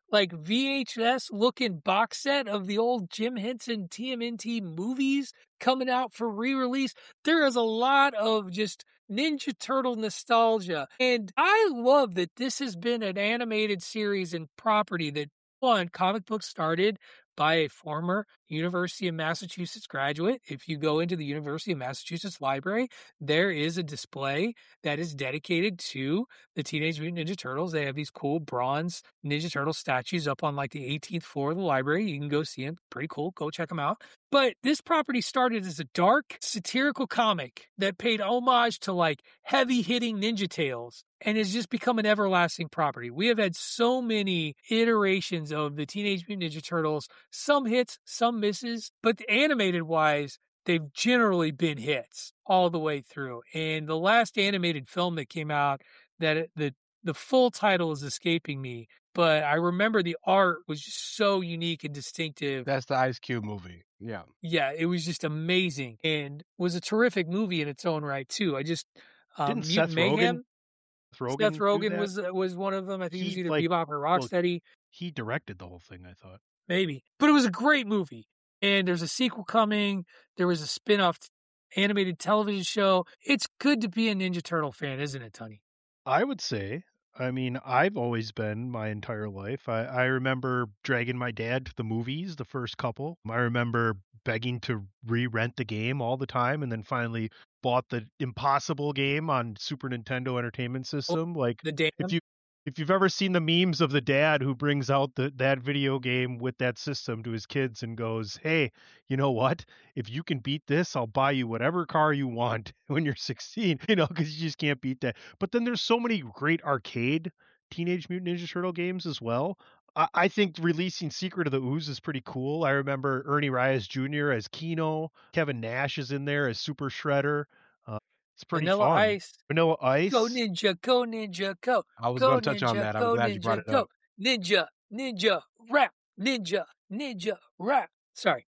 like VHS looking box set of the old Jim Henson TMNT movies coming out for re-release. There is a lot of just Ninja Turtle nostalgia. And I love that this has been an animated series and property that, one, comic books started by a former University of Massachusetts graduate. If you go into the University of Massachusetts library, there is a display that is dedicated to the Teenage Mutant Ninja Turtles. They have these cool bronze Ninja Turtle statues up on like the 18th floor of the library. You can go see them. Pretty cool. Go check them out. But this property started as a dark, satirical comic that paid homage to like heavy-hitting Ninja Tales and has just become an everlasting property. We have had so many iterations of the Teenage Mutant Ninja Turtles, some hits, some misses, but animated-wise, they've generally been hits all the way through. And the last animated film that came out, that the full title is escaping me, but I remember the art was just so unique and distinctive. That's the Ice Cube movie. Yeah. Yeah, it was just amazing and was a terrific movie in its own right, too. I just, Didn't Mutant Seth Mayhem, Rogen Seth do Rogen that? was one of them. I think it was He, either like, Bebop or well, Rocksteady. he directed the whole thing, I thought. Maybe. But it was a great movie. And there's a sequel coming. There was a spin-off animated television show. It's good to be a Ninja Turtle fan, isn't it, Tony? I would say. I mean, I've always been my entire life. I remember dragging my dad to the movies, the first couple. I remember begging to re-rent the game all the time, and then finally bought the Impossible game on Super Nintendo Entertainment System. Like, The Dam. if you've ever seen the memes of the dad who brings out that video game with that system to his kids and goes, "Hey, you know what? If you can beat this, I'll buy you whatever car you want when you're 16," because you just can't beat that. But then there's so many great arcade Teenage Mutant Ninja Turtle games as well. I think releasing Secret of the Ooze is pretty cool. I remember Ernie Reyes Jr. as Keno. Kevin Nash is in there as Super Shredder. It's pretty Vanilla fun. Ice. Vanilla Ice. Go Ninja, go Ninja, go. I was Go going to touch on Ninja, that. I'm go glad you brought Ninja, it go. up. Ninja, Ninja, rap. Ninja, Ninja, rap. Sorry.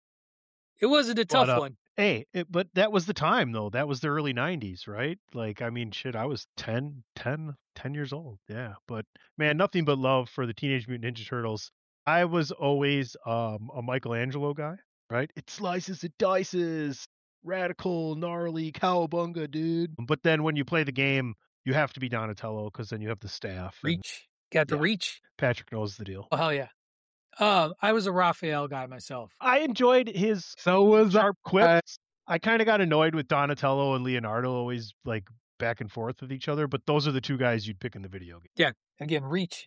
It wasn't a tough one. Hey, but that was the time, though. That was the early 90s, right? Like, I mean, shit, I was 10 years old. Yeah. But, man, nothing but love for the Teenage Mutant Ninja Turtles. I was always a Michelangelo guy, right? It slices, it dices. Radical, gnarly, cowabunga, dude. But then when you play the game, you have to be Donatello because then you have the staff. Reach. Got the reach. Patrick knows the deal. Oh, hell yeah. I was a Raphael guy myself. I enjoyed his sharp quips. I kind of got annoyed with Donatello and Leonardo always like back and forth with each other, but those are the two guys you'd pick in the video game. Yeah, again, reach.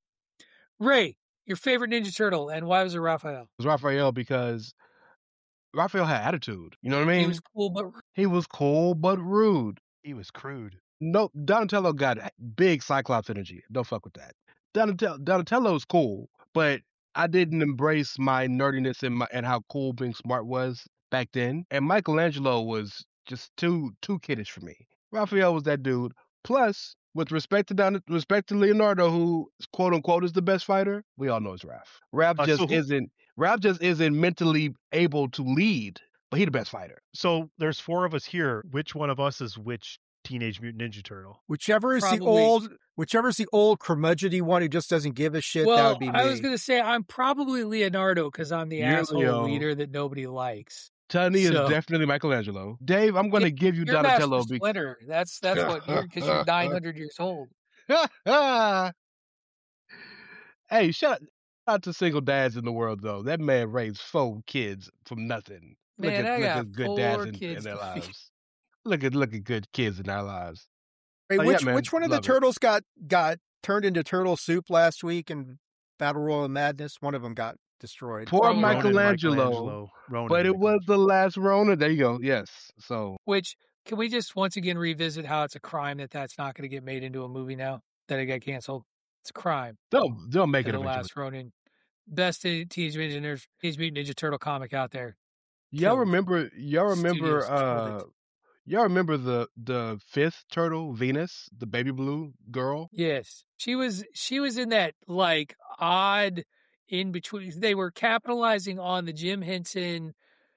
Ray, your favorite Ninja Turtle, and why was it Raphael? It was Raphael because Raphael had attitude. You know what I mean? He was cool, but rude. He was crude. No, Donatello got big Cyclops energy. Don't fuck with that. Donatello's cool, but I didn't embrace my nerdiness and how cool being smart was back then. And Michelangelo was just too kiddish for me. Raphael was that dude. Plus, with respect to Leonardo, who quote unquote is the best fighter, we all know it's Raph. Raph just isn't mentally able to lead, but he's the best fighter. So there's 4 of us here. Which one of us is which Teenage Mutant Ninja Turtle? Whichever is the old curmudgeony one who just doesn't give a shit, that would be me. I was going to say I'm probably Leonardo because I'm the asshole leader that nobody likes. Tony is definitely Michelangelo. Dave, I'm going to give you Donatello. Splinter. That's what you're, because you're 900 years old. Hey, shout out to single dads in the world, though. That man raised 4 kids from nothing. Man, look I got at good 4 dads kids in their to feed. lives. Look at good kids in our lives. Hey, which one of the turtles got turned into turtle soup last week in Battle Royal Madness? One of them got destroyed. Poor Michelangelo. But it was the last Ronin. There you go. Yes. So, which can we just once again revisit how it's a crime that's not going to get made into a movie now that it got canceled? It's a crime. They'll make it the last Ronin. Best Teenage Mutant Ninja Turtle comic out there. Y'all remember the 5th turtle, Venus, the baby blue girl? Yes. She was in that like odd in between. They were capitalizing on the Jim Henson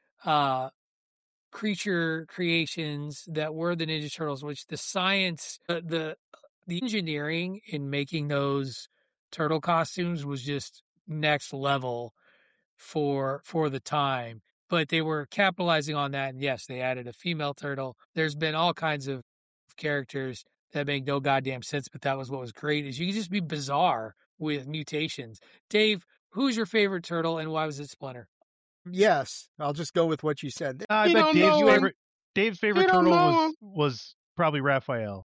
creature creations that were the Ninja Turtles, which the science, the engineering in making those turtle costumes was just next level for the time. But they were capitalizing on that, and yes, they added a female turtle. There's been all kinds of characters that make no goddamn sense, but that was what was great, is you could just be bizarre with mutations. Dave, who's your favorite turtle, and why was it Splinter? Yes, I'll just go with what you said. I You bet don't know him. Dave's favorite You don't know turtle him. was probably Raphael.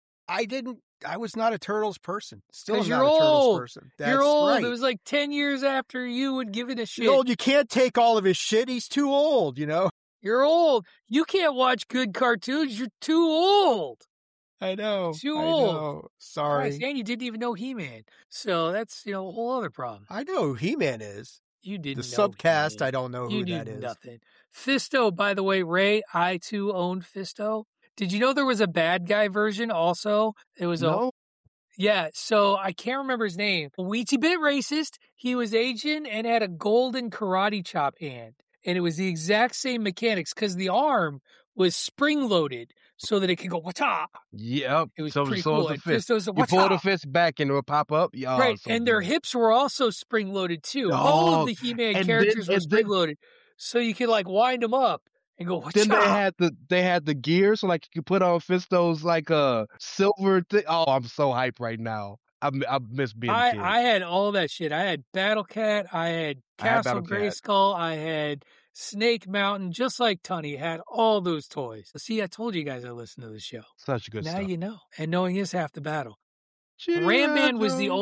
I was not a Turtles person. Still am 'Cause not you're a Turtles old. person. That's You're old. right. It was like 10 years after you would give it a shit. You're old. You can't take all of his shit. He's too old, you know? You're old. You can't watch good cartoons. You're too old. I know. Too I old. know. Sorry. Christ, and you didn't even know He-Man. So that's, a whole other problem. I know who He-Man is. You didn't The know subcast, He-Man. I don't know You who knew that is. nothing. Fisto, by the way, Ray, I too owned Fisto. Did you know there was a bad guy version also? It was No. Yeah, so I can't remember his name. Weetsy bit racist. He was Asian and had a golden karate chop hand. And it was the exact same mechanics because the arm was spring loaded so that it could go wata. Yep. It was so pretty so cool. is the And fist. Fisto's a You pull the wata. fist back and it will pop up. Yeah, Right, so and their good. hips were also spring loaded too. All Oh, of the He-Man and characters then- were and spring then- loaded. So you could like wind them up and go wata. Then they had the gear, so like you could put on Fisto's like a silver thing. Oh, I'm so hyped right now. I miss being a kid. I had all that shit. I had Battle Cat, I had I had Castle Battle Cat. Grayskull, I had Snake Mountain, just like Tunney had all those toys. See, I told you guys I listened to the show. Such good Now stuff. you know. And knowing is half the battle. Ram Man was the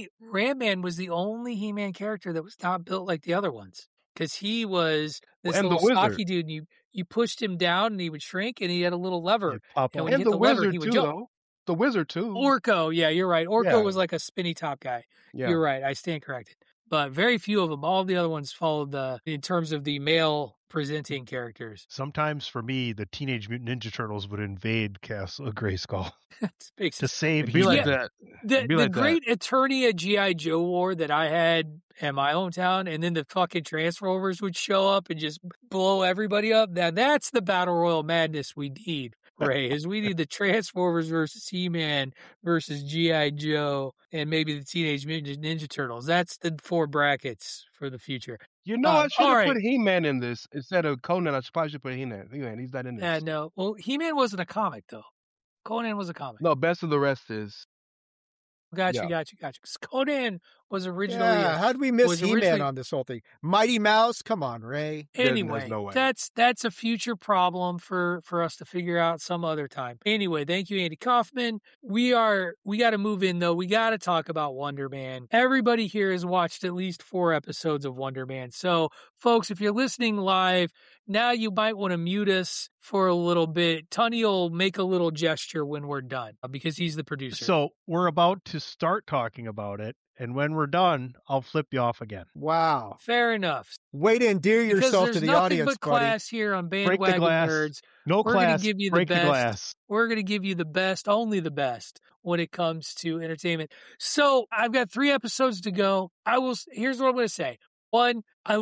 only He-Man character that was not built like the other ones. Because he was this And the little stocky Wizard. dude, and you pushed him down and he would shrink, and he had a little lever. Pop And up. when he And hit the the lever, Wizard he would too, jump. though. The Wizard too. Orko, yeah, you're right. Orko Yeah. was like a spinny top guy. Yeah. You're right. I stand corrected. But very few of them. All the other ones followed in terms of the male presenting characters. Sometimes for me, the Teenage Mutant Ninja Turtles would invade Castle Grayskull It's big. to save It'd be like He-Man. that. The, It'd be the like that. great Eternia G.I. Joe war that I had in my hometown, and then the fucking Transformers would show up and just blow everybody up. Now that's the Battle Royal madness we need, Ray, is we need the Transformers versus He-Man versus G.I. Joe and maybe the Teenage Mutant Ninja Turtles. That's the 4 brackets for the future. You know, I should all have right. put He-Man in this instead of Conan. I probably should put He-Man. He's not in this. No. Well, He-Man wasn't a comic, though. Conan was a comic. No, best of the rest is. Gotcha. Yeah. 'Cause Conan was originally Yeah, how did we miss was He-Man originally- on this whole thing? Mighty Mouse? Come on, Ray. There's Anyway, no way. that's a future problem for us to figure out some other time. Anyway, thank you, Andy Kaufman. We got to move in though. We got to talk about Wonder Man. Everybody here has watched at least 4 episodes of Wonder Man. So, folks, if you're listening live, now you might want to mute us for a little bit. Tunney will make a little gesture when we're done because he's the producer. So we're about to start talking about it, and when we're done, I'll flip you off again. Wow. Fair enough. Way to endear Because yourself there's to the nothing audience, but buddy. class here on Break the Bandwagon glass. Nerds. No We're gonna class. give you the break best. the glass. We're going to give you the best, only the best when it comes to entertainment. So I've got 3 episodes to go. Here's what I'm going to say. 1,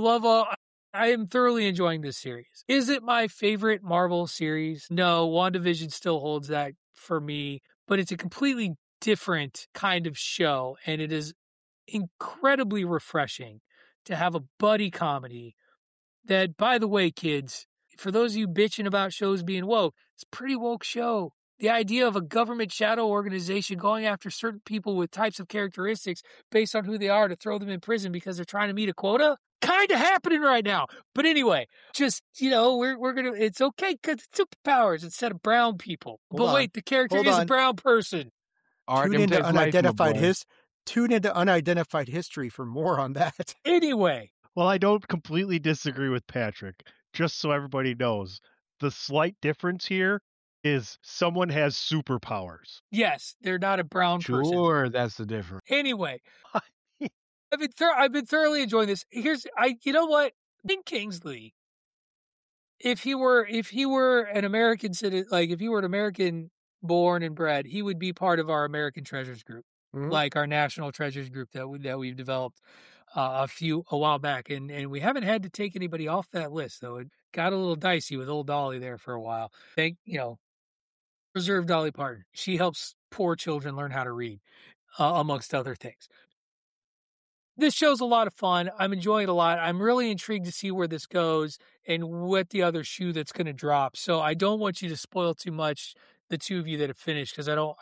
I am thoroughly enjoying this series. Is it my favorite Marvel series? No, WandaVision still holds that for me, but it's a completely different kind of show, and it is incredibly refreshing to have a buddy comedy that, by the way, kids, for those of you bitching about shows being woke, it's a pretty woke show. The idea of a government shadow organization going after certain people with types of characteristics based on who they are to throw them in prison because they're trying to meet a quota, kind of happening right now. But anyway, just, we're going to, it's okay because it's superpowers instead of brown people. Hold But on. wait, the character Hold is a on. brown person. Art Tune into imitates life, my boy. Tune into Unidentified History for more on that. Anyway, Well, I don't completely disagree with Patrick. Just so everybody knows, the slight difference here is someone has superpowers. yes, they're not a brown person. Sure, that's the difference. Anyway, I've been thoroughly enjoying this. You know what? Ben Kingsley, if he were an American citizen, like if he were an American born and bred, he would be part of our American Treasures group, Mhm. like our National Treasures group that we've developed a while back, and we haven't had to take anybody off that list though. It got a little dicey with old Dolly there for a while. Preserve Dolly Parton. She helps poor children learn how to read, amongst other things. This show's a lot of fun. I'm enjoying it a lot. I'm really intrigued to see where this goes and what the other shoe that's going to drop. So I don't want you to spoil too much, the two of you that have finished, because I don't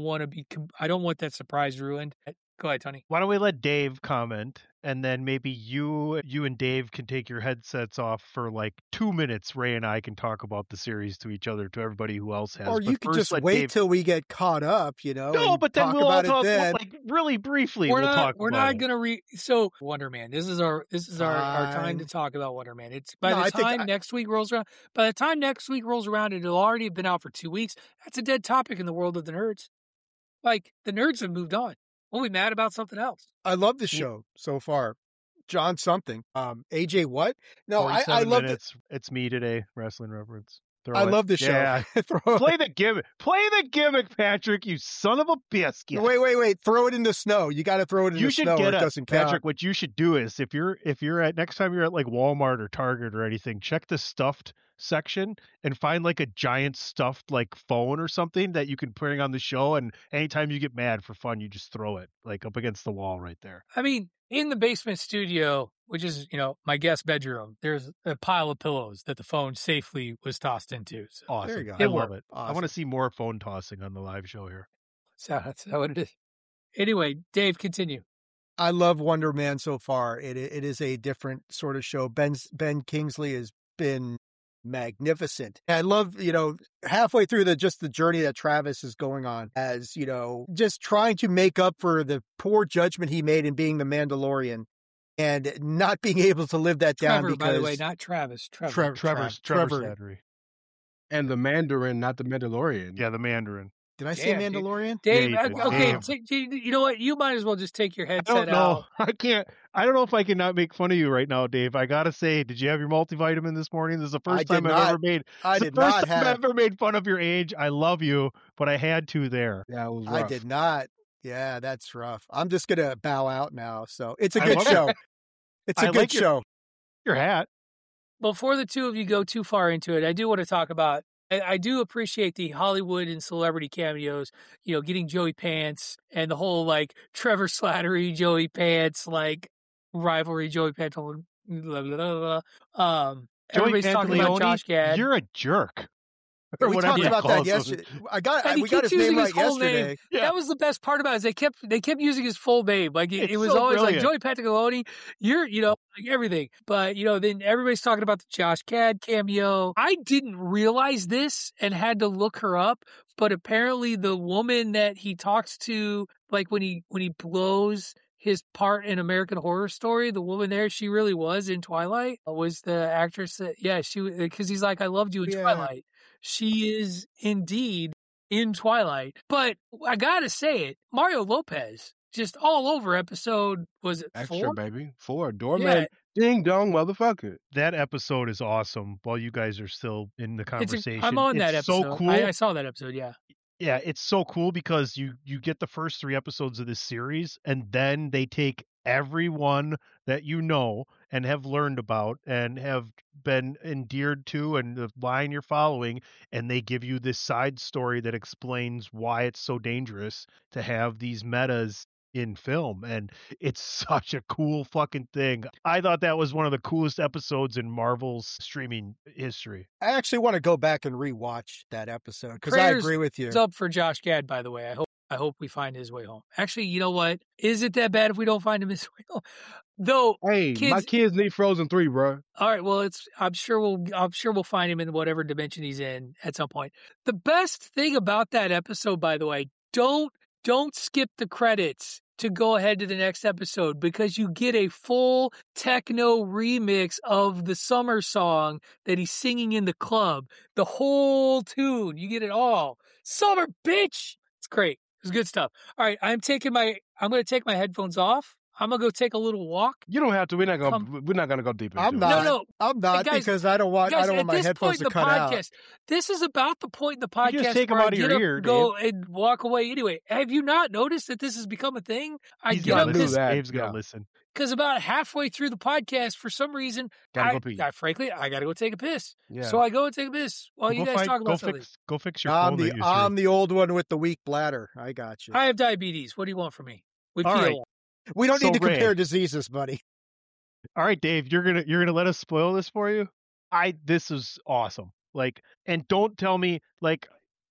want that surprise ruined. Go ahead, Tony. Why don't we let Dave comment, and then maybe you and Dave can take your headsets off for like 2 minutes. Ray and I can talk about the series to each other, to everybody who else has. Or you could just wait till we get caught up, No, but then we'll all talk like really briefly. We're not gonna so Wonder Man. This is our time to talk about Wonder Man. It's by the time next week rolls around. By the time next week rolls around, it'll already have been out for 2 weeks. That's a dead topic in the world of the nerds. Like the nerds have moved on. We'll be mad about something else. I love the show so far. John something. AJ what? No, I love it. It's me today, Wrestling Reference. I love the show. Yeah. Play the gimmick. Play the gimmick, Patrick, you son of a biscuit. Wait. Throw it in the snow. You got to throw it in the snow. It doesn't count. Patrick, what you should do is if you're at next time you're at like Walmart or Target or anything, check the stuffed section and find like a giant stuffed like phone or something that you can bring on the show, and anytime you get mad for fun, you just throw it like up against the wall right there. I mean, in the basement studio, which is, my guest bedroom, there's a pile of pillows that the phone safely was tossed into. So awesome. There you go. I love it. Awesome. I want to see more phone tossing on the live show here. So that's what it is. Anyway, Dave, continue. I love Wonder Man so far. It is a different sort of show. Ben Kingsley has been magnificent. I love, halfway through the journey that Travis is going on as, just trying to make up for the poor judgment he made in being the Mandalorian and not being able to live that down. By the way, not Travis. Trevor Slattery. And the Mandarin, not the Mandalorian. Yeah, the Mandarin. Did I say Mandalorian? Dave, Yeah, okay, you know what? You might as well just take your headset out. I can't. I don't know if I can not make fun of you right now, Dave. I gotta say, did you have your multivitamin this morning? This is the first time I've ever made fun of your age. I love you, but I had to there. Yeah, it was rough. I did not. Yeah, that's rough. I'm just gonna bow out now. So it's a good show. It's a good show. Your hat. Before the two of you go too far into it, I do want to talk about. I do appreciate the Hollywood and celebrity cameos, getting Joey Pants and the whole like Trevor Slattery, Joey Pants, like rivalry, Joey Pantaleone. Everybody's talking about Josh Gad. You're a jerk. We talked about that yesterday. We got his name right yesterday. Yeah. That was the best part about it. Is they kept using his full name. Like it was so always brilliant. like Joey Pantaleone. You're, like everything. But then everybody's talking about the Josh Gad cameo. I didn't realize this and had to look her up. But apparently, the woman that he talks to, like when he blows his part in American Horror Story, the woman there, she really was in Twilight. Was the actress that? Yeah, because he's like, I loved you in Twilight. She is indeed in Twilight. But I gotta say it, Mario Lopez, just all over episode, was it Extra, 4? baby. 4. Doorman. Ding dong, motherfucker. That episode is awesome while you guys are still in the conversation. I'm on that episode. So cool. I saw that episode, yeah. Yeah, it's so cool because you get the first 3 episodes of this series, and then they take everyone that you know and have learned about and have been endeared to and the line you're following, and they give you this side story that explains why it's so dangerous to have these metas in film, and it's such a cool fucking thing. I thought that was one of the coolest episodes in Marvel's streaming history. I actually want to go back and rewatch that episode because I agree with you. It's up for Josh Gad, by the way. I hope we find his way home. Actually, you know what? Is it that bad if we don't find him his way home? Though, my kids need Frozen 3, bro. All right, well, I'm sure we'll find him in whatever dimension he's in at some point. The best thing about that episode, by the way, don't skip the credits to go ahead to the next episode, because you get a full techno remix of the summer song that he's singing in the club. The whole tune, you get it all. Summer, bitch! It's great. It's good stuff. All right, I'm going to take my headphones off. I'm going to go take a little walk. You don't have to. We're not going to go deep into it. I'm not, because I don't want my headphones to cut out. This is about the point in the podcast you just take them out of your ear, go and walk away anyway. Have you not noticed that this has become a thing? Dave's going to listen. Because about halfway through the podcast, for some reason, frankly, I got to go take a piss. Yeah. So I go and take a piss while you guys talk about something. Go fix your phone. I'm the old one with the weak bladder. I got you. I have diabetes. What do you want from me? All right. We don't So, need to Ray. compare diseases, buddy. All right, Dave, you're gonna let us spoil this for you. This is awesome. Like, and don't tell me like,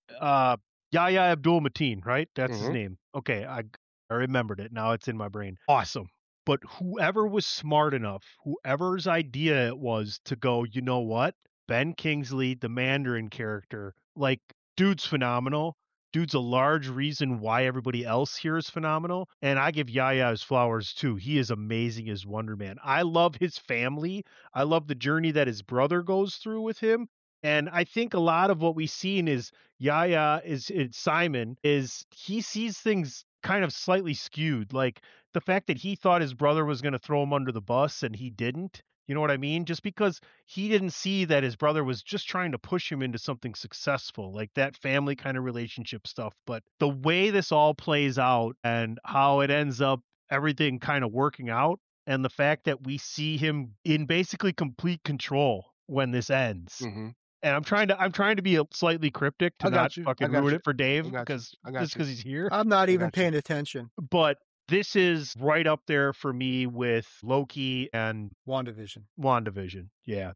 Yahya Abdul Mateen, right? That's his Mhm. name. Okay, I remembered it. Now it's in my brain. Awesome. But whoever was smart enough, whoever's idea it was to go, you know what? Ben Kingsley, the Mandarin character, like, dude's phenomenal. Dude's a large reason why everybody else here is phenomenal. And I give Yahya his flowers too. He is amazing as Wonder Man. I love his family. I love the journey that his brother goes through with him. And I think a lot of what we've seen is Yahya is Simon is he sees things kind of slightly skewed. Like the fact that he thought his brother was going to throw him under the bus and he didn't. You know what I mean? Just because he didn't see that his brother was just trying to push him into something successful, like that family kind of relationship stuff. But the way this all plays out and how it ends up, everything kind of working out, and the fact that we see him in basically complete control when this ends. Mhm. And I'm trying to be slightly cryptic to I got not you. fucking I got ruin you. it for Dave I got you. because I got just you. because he's here. I'm not I even got you. paying attention. But this is right up there for me with Loki and WandaVision. WandaVision. Yeah,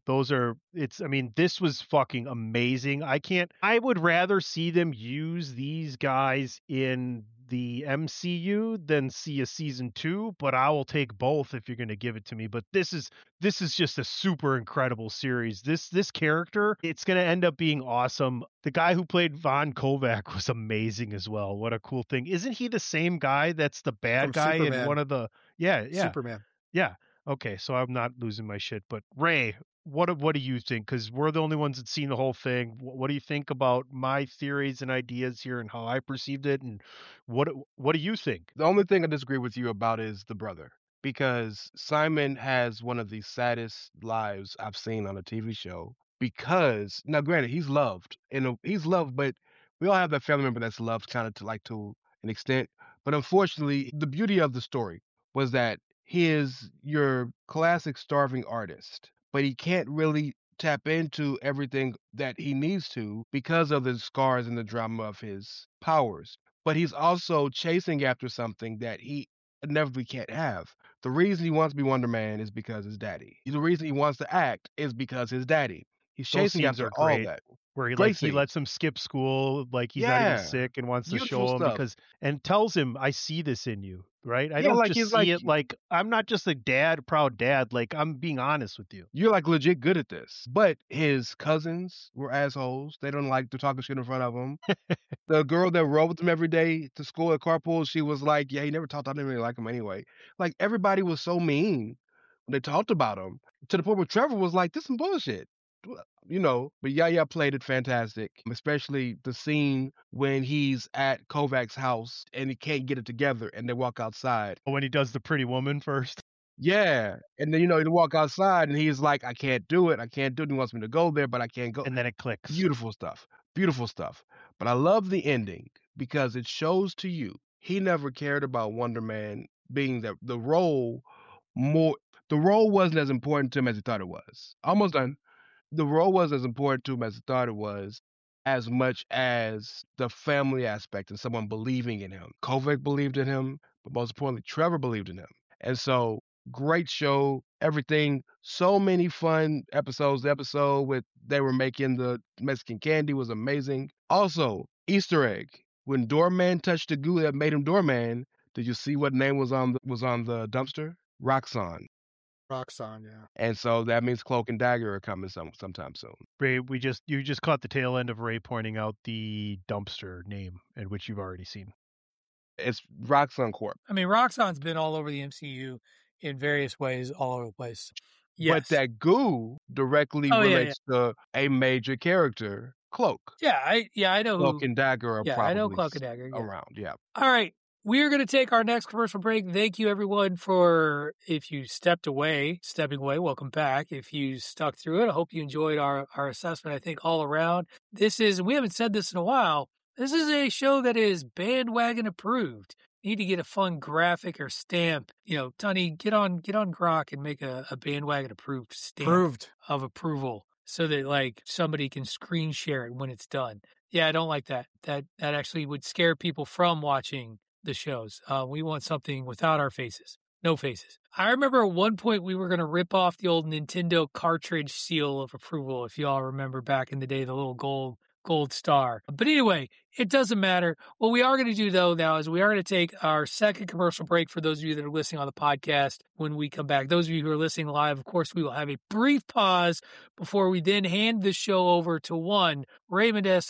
I mean, this was fucking amazing. I would rather see them use these guys in the MCU than see a season 2, but I will take both if you're going to give it to me. But this is just a super incredible series. This character, it's going to end up being awesome. The guy who played Von Kovac was amazing as well. What a cool thing. Isn't he the same guy that's the bad From guy in Superman. one of the Superman. Yeah. Okay, so I'm not losing my shit. But Ray, what do you think? Because we're the only ones that seen the whole thing. What do you think about my theories and ideas here and how I perceived it? And what do you think? The only thing I disagree with you about is the brother, because Simon has one of the saddest lives I've seen on a TV show. Because now, granted, he's loved, but we all have that family member that's loved kind of to an extent. But unfortunately, the beauty of the story was that he is your classic starving artist, but he can't really tap into everything that he needs to because of the scars and the drama of his powers. But he's also chasing after something that he inevitably can't have. The reason he wants to be Wonder Man is because his daddy. The reason he wants to act is because his daddy. He's Those chasing scenes after are all great. that. Where he Great he lets him skip school, like he's not even Yeah. sick and wants to Beautiful show him stuff. and tells him, I see this in you, right? I Yeah, don't like just he's see like, it like I'm not just a proud dad, like I'm being honest with you. you're like legit good at this. But his cousins were assholes. They don't like to talk shit in front of him. The girl that rode with him every day to school at carpool, she was like, yeah, he never talked. I didn't really like him anyway. Like everybody was so mean when they talked about him, to the point where Trevor was like, this is some bullshit. But Yahya played it fantastic, especially the scene when he's at Kovac's house and he can't get it together and they walk outside. When he does the Pretty Woman first. Yeah. And then, he walk outside and he's like, I can't do it. I can't do it. He wants me to go there, but I can't go. And then it clicks. Beautiful stuff. Beautiful stuff. But I love the ending because it shows to you he never cared about Wonder Man being the role more. The role wasn't as important to him as he thought it was. Almost done. The role wasn't as important to him as he thought it was, as much as the family aspect and someone believing in him. Kovac believed in him, but most importantly, Trevor believed in him. And so, great show, everything, so many fun episodes. The episode with they were making the Mexican candy was amazing. Also, Easter egg. When Doorman touched the goo that made him Doorman, did you see what name was on the dumpster? Roxxon. Roxxon, yeah. And so that means Cloak and Dagger are coming sometime soon. Ray, you just caught the tail end of Ray pointing out the dumpster name, and which you've already seen. It's Roxxon Corp. I mean, Roxxon's been all over the MCU in various ways, all over the place. Yes. But that goo directly relates to a major character, Cloak. I know Cloak and Dagger are probably I know Cloak and Dagger around. Yeah. All right. We are going to take our next commercial break. Thank you, everyone, if you stepping away, welcome back. If you stuck through it, I hope you enjoyed our assessment, I think, all around. We haven't said this in a while. This is a show that is bandwagon approved. You need to get a fun graphic or stamp. Tunney, get on Grok and make a bandwagon approved stamp of approval so that somebody can screen share it when it's done. Yeah, I don't like that. That actually would scare people from watching the shows. We want something without our faces. No faces. I remember at one point we were going to rip off the old Nintendo cartridge seal of approval, if you all remember back in the day, the little gold star. But anyway, it doesn't matter. What we are going to do, though, now is we are going to take our second commercial break for those of you that are listening on the podcast when we come back. Those of you who are listening live, of course, we will have a brief pause before we then hand the show over to one Raymond S.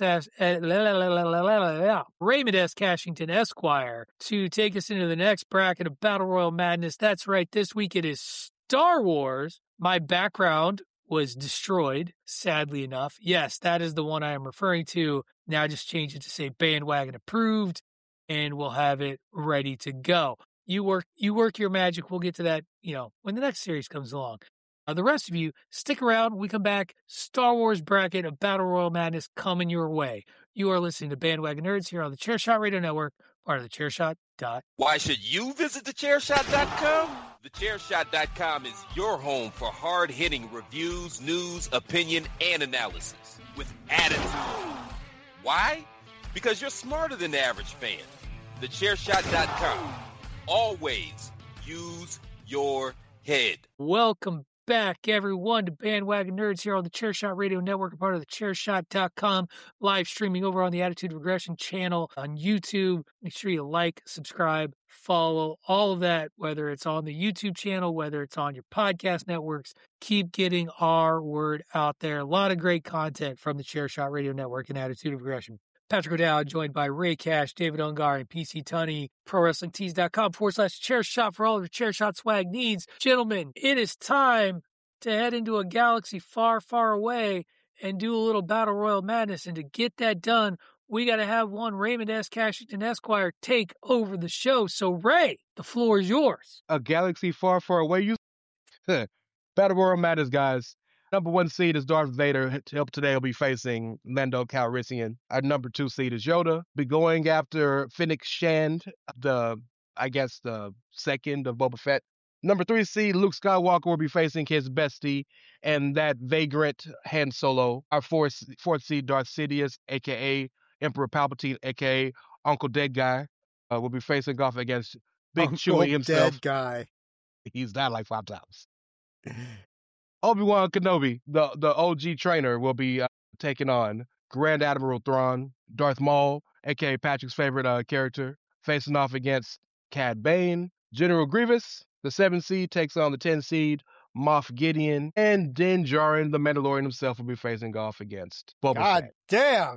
Cashington Esquire to take us into the next bracket of Battle Royal Madness. That's right. This week it is Star Wars. My background was destroyed, sadly enough. Yes, that is the one I am referring to. Now just change it to say bandwagon approved, and we'll have it ready to go. You work your magic. We'll get to that, when the next series comes along. The rest of you, stick around. When we come back, Star Wars bracket of Battle Royal Madness coming your way. You are listening to Bandwagon Nerds here on the Chairshot Radio Network, part of the Chairshot. Why should you visit thechairshot.com? Thechairshot.com is your home for hard-hitting reviews, news, opinion, and analysis with attitude. Why? Because you're smarter than the average fan. Thechairshot.com. Always use your head. Welcome back, everyone, to Bandwagon Nerds here on the Chairshot Radio Network, a part of the Chairshot.com, live streaming over on the Attitude Regression channel on YouTube. Make sure you like, subscribe, follow, all of that, whether it's on the YouTube channel, whether it's on your podcast networks. Keep getting our word out there. A lot of great content from the Chairshot Radio Network and Attitude Regression. Patrick O'Dowd, joined by Ray Cash, David Ungar, and PC Tunney. ProWrestlingTees.com/chairshot for all of your chair shot swag needs. Gentlemen, it is time to head into a galaxy far, far away and do a little Battle Royal Madness. And to get that done, we got to have one Raymond S. Cashington Esquire take over the show. So, Ray, the floor is yours. A galaxy far, far away. Battle Royal Madness, guys. Number 1 seed is Darth Vader. Today will be facing Lando Calrissian. Our number 2 seed is Yoda. Be going after Fennec Shand, the second of Boba Fett. Number 3 seed Luke Skywalker will be facing his bestie and that vagrant Han Solo. Our fourth seed Darth Sidious, a.k.a. Emperor Palpatine, a.k.a. Uncle Dead Guy, will be facing off against Big Chewie himself. Dead Guy. He's died like 5 times. Obi-Wan Kenobi, the OG trainer, will be taking on Grand Admiral Thrawn, Darth Maul, a.k.a. Patrick's favorite character, facing off against Cad Bane. General Grievous, the 7 seed, takes on the 10 seed, Moff Gideon, and Din Djarin, the Mandalorian himself, will be facing off against Boba Fett. God damn!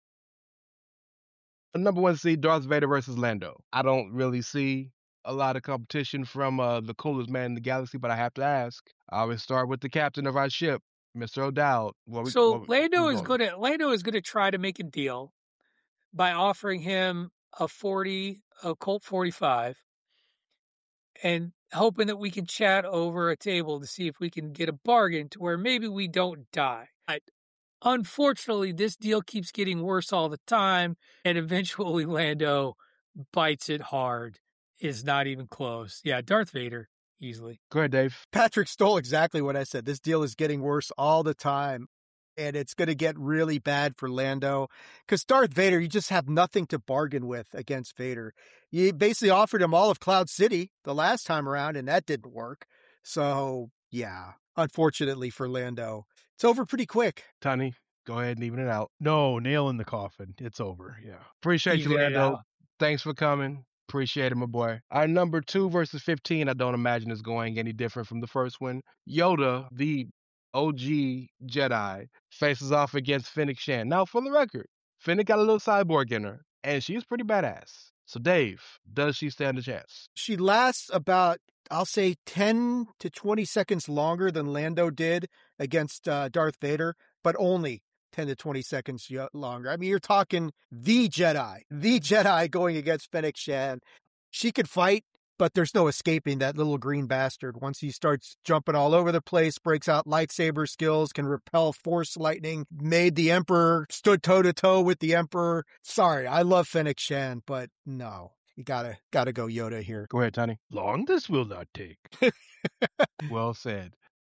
The number 1 seed, Darth Vader versus Lando. I don't really see a lot of competition from the coolest man in the galaxy, but I have to ask. I always start with the captain of our ship, Mr. O'Dowd. Lando is going to try to make a deal by offering him a Colt 45, and hoping that we can chat over a table to see if we can get a bargain to where maybe we don't die. Unfortunately, this deal keeps getting worse all the time, and eventually Lando bites it hard. Is not even close. Yeah, Darth Vader, easily. Go ahead, Dave. Patrick stole exactly what I said. This deal is getting worse all the time, and it's going to get really bad for Lando. Because Darth Vader, you just have nothing to bargain with against Vader. You basically offered him all of Cloud City the last time around, and that didn't work. So, yeah, unfortunately for Lando, it's over pretty quick. Tunney, go ahead and even it out. No, nail in the coffin. It's over, yeah. Appreciate you, Lando. Thanks for coming. Appreciate it, my boy. Our number 2 versus 15, I don't imagine is going any different from the first one. Yoda, the OG Jedi, faces off against Fennec Shand. Now, for the record, Fennec got a little cyborg in her, and she's pretty badass. So, Dave, does she stand a chance? She lasts about, I'll say, 10 to 20 seconds longer than Lando did against Darth Vader, but only 10 to 20 seconds longer. I mean, you're talking the Jedi going against Fennec Shand. She could fight, but there's no escaping that little green bastard. Once he starts jumping all over the place, breaks out lightsaber skills, can repel force lightning, made the Emperor, stood toe-to-toe with the Emperor. Sorry, I love Fennec Shand, but no. You gotta go Yoda here. Go ahead, Tony. Long this will not take. Well said.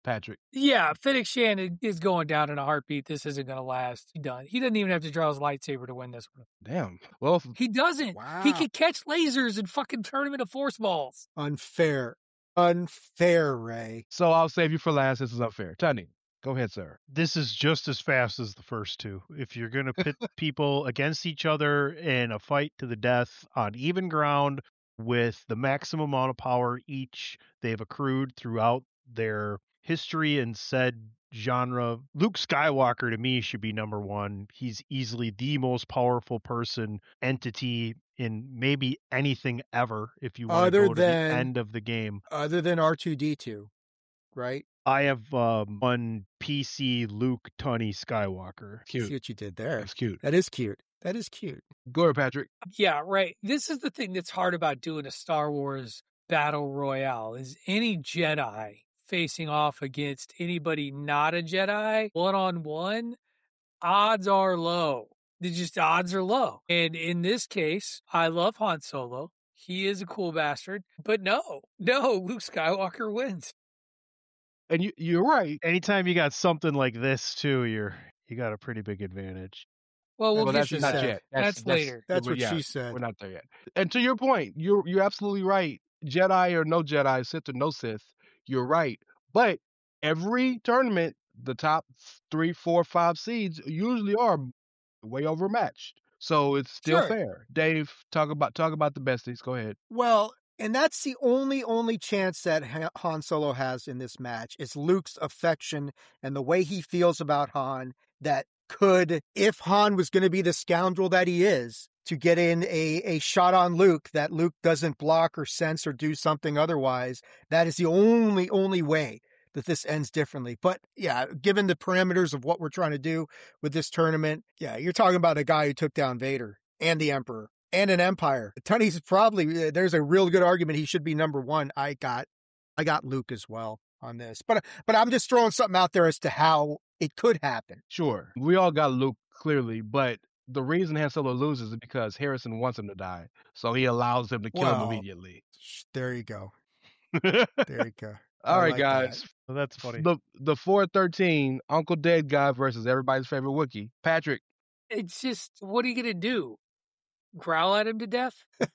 Patrick. Yeah, Fennec Shan is going down in a heartbeat. This isn't going to last. He's done. He doesn't even have to draw his lightsaber to win this one. Damn. Well, He doesn't. Wow. He can catch lasers and fucking turn them into force balls. Unfair. Unfair, Ray. so I'll save you for last. This is unfair. Tony, go ahead, sir. This is just as fast as the first two. If you're going to pit people against each other in a fight to the death on even ground with the maximum amount of power each they've accrued throughout their history and said genre, Luke Skywalker to me should be number one. He's easily the most powerful entity in maybe anything ever if you want to go to the end of the game. Other than R2-D2, right? I have one PC Luke Tunney Skywalker. Cute. See what you did there. That's cute. That is cute. That is cute. Go ahead, Patrick. Yeah, right. This is the thing that's hard about doing a Star Wars battle royale is any Jedi facing off against anybody not a Jedi one-on-one, odds are low. Odds are low. And in this case, I love Han Solo. He is a cool bastard. But no, Luke Skywalker wins. And you're right. Anytime you got something like this too, you got a pretty big advantage. Well, we'll get that's to not that. yet. That's later. That's what yeah, she said. We're not there yet. And to your point, you're absolutely right. Jedi or no Jedi, Sith or no Sith, you're right. But every tournament, the top 3, 4, 5 seeds usually are way overmatched. So it's still Sure. fair. Dave, talk about the besties. Go ahead. Well, and that's the only chance that Han Solo has in this match is Luke's affection and the way he feels about Han that could, if Han was going to be the scoundrel that he is, to get in a shot on Luke that Luke doesn't block or sense or do something otherwise. That is the only way that this ends differently. But yeah, given the parameters of what we're trying to do with this tournament, yeah, you're talking about a guy who took down Vader and the Emperor and an empire. Tunney's probably, there's a real good argument he should be number one. I got Luke as well on this, but I'm just throwing something out there as to how it could happen. Sure. We all got Luke clearly, but the reason Han Solo loses is because Harrison wants him to die. So he allows him to kill him immediately. There you go. All There you go. right, like guys. Well, that's funny. The 413 Uncle Dead guy versus everybody's favorite Wookiee. Patrick. It's just, what are you going to do? Growl at him to death?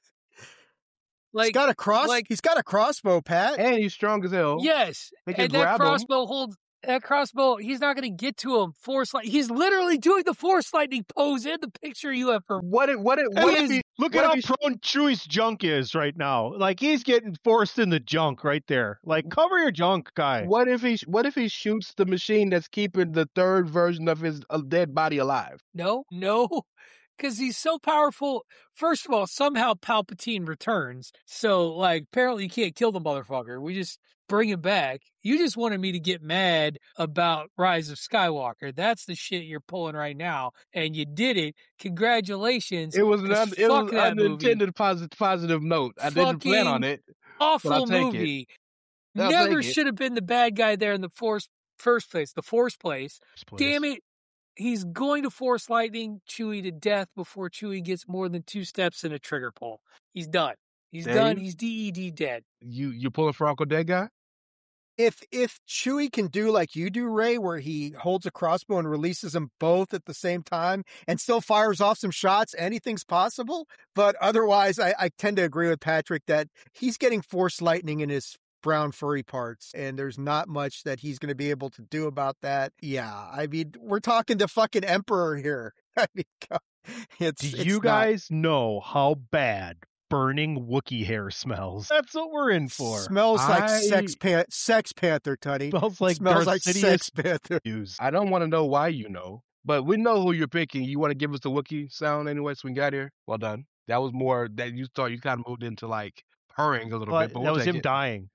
He's got a crossbow, Pat. And he's strong as hell. Yes. They can And grab that crossbow, he's not going to get to him. He's literally doing the Force lightning pose in the picture you have for. Look at how prone Chewie's junk is right now. Like he's getting forced in the junk right there. Like cover your junk, guy. What if he shoots the machine that's keeping the third version of his dead body alive? No, because he's so powerful. First of all, somehow Palpatine returns. So, apparently you can't kill the motherfucker. We just bring him back. You just wanted me to get mad about Rise of Skywalker. That's the shit you're pulling right now. And you did it. Congratulations. It was an unintended positive note. I didn't plan on it. Awful movie. Never should have been the bad guy there in the first place. The Force place. Damn it. He's going to Force lightning Chewie to death before Chewie gets more than 2 steps in a trigger pull. He's done. He's done. He's DED dead. You pulling for Uncle Dead guy? If Chewie can do like you do, Ray, where he holds a crossbow and releases them both at the same time and still fires off some shots, anything's possible. But otherwise, I tend to agree with Patrick that he's getting Force lightning in his brown furry parts, and there's not much that he's going to be able to do about that. Yeah, I mean, we're talking to fucking Emperor here. I mean, do you guys know how bad burning Wookiee hair smells? That's what we're in for. Smells like Sex Panther, Tunney. Smells like Sex Panther. I don't want to know why you know, but we know who you're picking. You want to give us the Wookiee sound anyway, so we got here? Well done. That was more that you thought you kind of moved into purring a little bit. But that was him dying.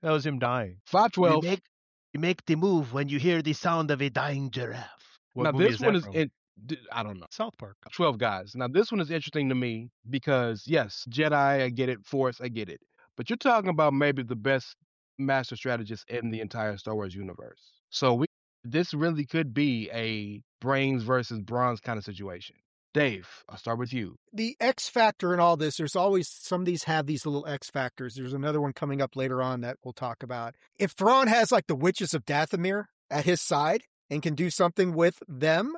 512. You make the move when you hear the sound of a dying giraffe. Now this one is I don't know. South Park. 12 guys. Now this one is interesting to me because yes, Jedi, I get it. Force, I get it. But you're talking about maybe the best master strategist in the entire Star Wars universe. So this really could be a brains versus bronze kind of situation. Dave, I'll start with you. The X factor in all this, there's always, some of these have these little X factors. There's another one coming up later on that we'll talk about. If Thrawn has like the Witches of Dathomir at his side and can do something with them,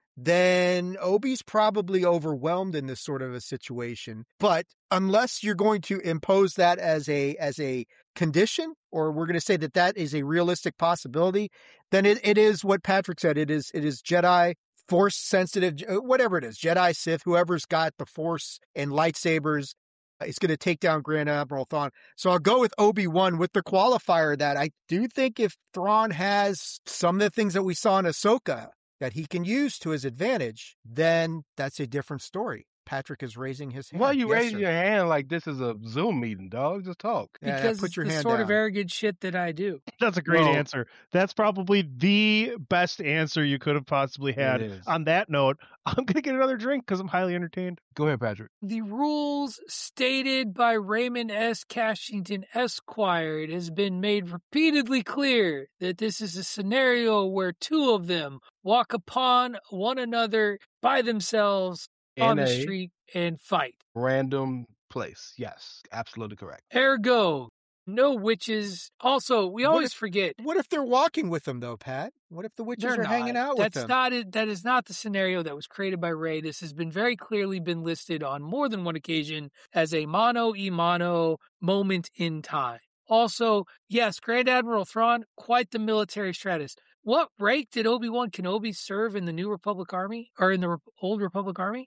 then Obi's probably overwhelmed in this sort of a situation. But unless you're going to impose that as a condition, or we're going to say that that is a realistic possibility, then it is what Patrick said. It is Jedi, Force sensitive, whatever it is, Jedi, Sith, whoever's got the Force and lightsabers is going to take down Grand Admiral Thrawn. So I'll go with Obi-Wan with the qualifier that I do think if Thrawn has some of the things that we saw in Ahsoka that he can use to his advantage, then that's a different story. Patrick is raising his hand. Why are you Yes, raising sir. your hand like this is a Zoom meeting, dog? Just talk. Yeah, Because put it's your the hand sort of down. arrogant shit that I do. That's a great Well- answer. That's probably the best answer you could have possibly had. It is. On that note, I'm going to get another drink because I'm highly entertained. Go ahead, Patrick. The rules stated by Raymond S. Cashington Esquire, it has been made repeatedly clear that this is a scenario where two of them walk upon one another by themselves on In the a street and fight. random place. Yes, absolutely correct. Ergo, no witches. Also, we What always if- forget. What if they're walking with them, though, Pat? What if the witches They're are hanging not. out with That's them? not it. That is not the scenario that was created by Ray. This has been very clearly been listed on more than one occasion as a mano-a-mano moment in time. Also, yes, Grand Admiral Thrawn, quite the military strategist. What rank did Obi-Wan Kenobi serve in the New Republic Army or in the Old Republic Army?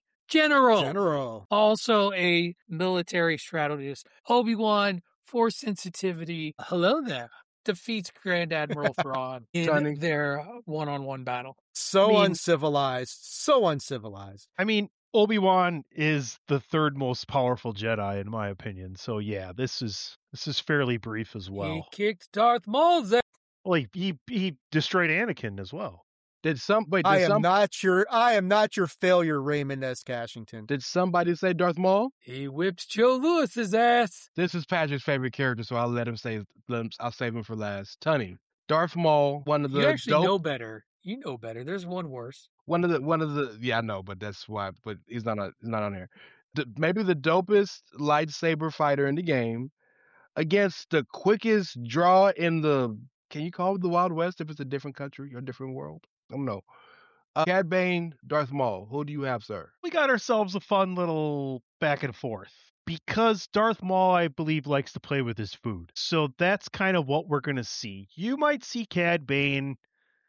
General. Also a military strategist. Obi-Wan, Force sensitivity. Hello there. Defeats Grand Admiral Thrawn in Johnny. their one-on-one battle. So I mean- uncivilized. So uncivilized. I mean, Obi-Wan is the third most powerful Jedi in my opinion. So yeah, this is fairly brief as He well. kicked Darth Maul's ass. Well, he destroyed Anakin as well. Did somebody I am not your failure, Raymond S. Cashington. did somebody say Darth Maul? He whips Joe Lewis's ass. This is Patrick's favorite character, so I'll I'll save him for last. Tunny. Darth Maul, one of the You actually dope, know better. You know better. There's one worse. one of the yeah, I know, but that's why. But he's not on here. Maybe the dopest lightsaber fighter in the game against the quickest draw in the. Can you call it the Wild West if it's a different country or a different world? I don't know. Cad Bane, Darth Maul. Who do you have, sir? We got ourselves a fun little back and forth. Because Darth Maul, I believe, likes to play with his food. So that's kind of what we're going to see. You might see Cad Bane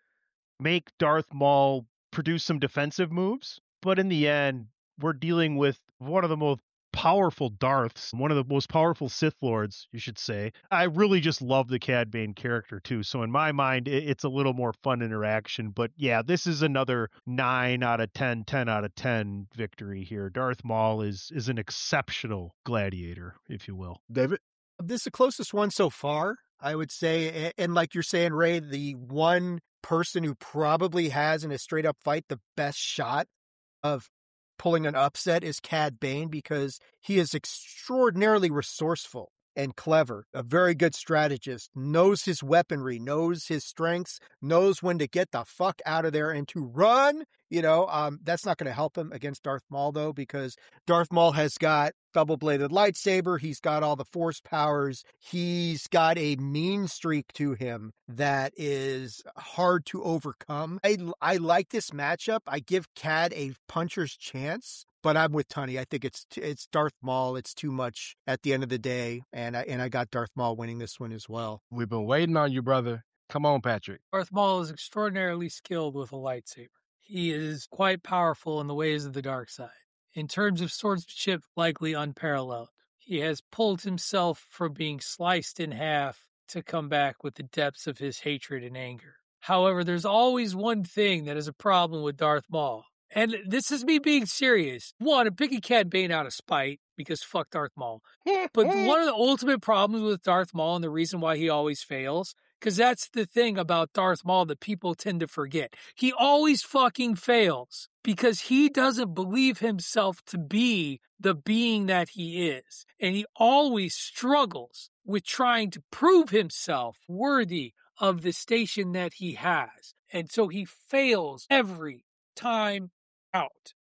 make Darth Maul produce some defensive moves, but in the end, we're dealing with one of the most powerful Darths, one of the most powerful Sith Lords, you should say. I really just love the Cad Bane character too. So in my mind, it's a little more fun interaction. But yeah, this is another 9 out of 10, 10 out of 10 victory here. Darth Maul is an exceptional gladiator, if you will. David? This is the closest one so far, I would say. And like you're saying, Ray, the one person who probably has in a straight up fight the best shot of pulling an upset is Cad Bane, because he is extraordinarily resourceful and clever, a very good strategist, knows his weaponry, knows his strengths, knows when to get the fuck out of there and to run. That's not going to help him against Darth Maul, though, because Darth Maul has got double-bladed lightsaber. He's got all the force powers. He's got a mean streak to him that is hard to overcome. I like this matchup. I give Cad a puncher's chance, but I'm with Tunney. I think it's Darth Maul. It's too much at the end of the day, and I got Darth Maul winning this one as well. We've been waiting on you, brother. Come on, Patrick. Darth Maul is extraordinarily skilled with a lightsaber. He is quite powerful in the ways of the dark side. In terms of swordsmanship, likely unparalleled. He has pulled himself from being sliced in half to come back with the depths of his hatred and anger. However, there's always one thing that is a problem with Darth Maul. And this is me being serious. One, I'm picking Cad Bane out of spite, because fuck Darth Maul. But one of the ultimate problems with Darth Maul, and the reason why he always fails, because that's the thing about Darth Maul that people tend to forget. He always fucking fails because he doesn't believe himself to be the being that he is. And he always struggles with trying to prove himself worthy of the station that he has. And so he fails every time out.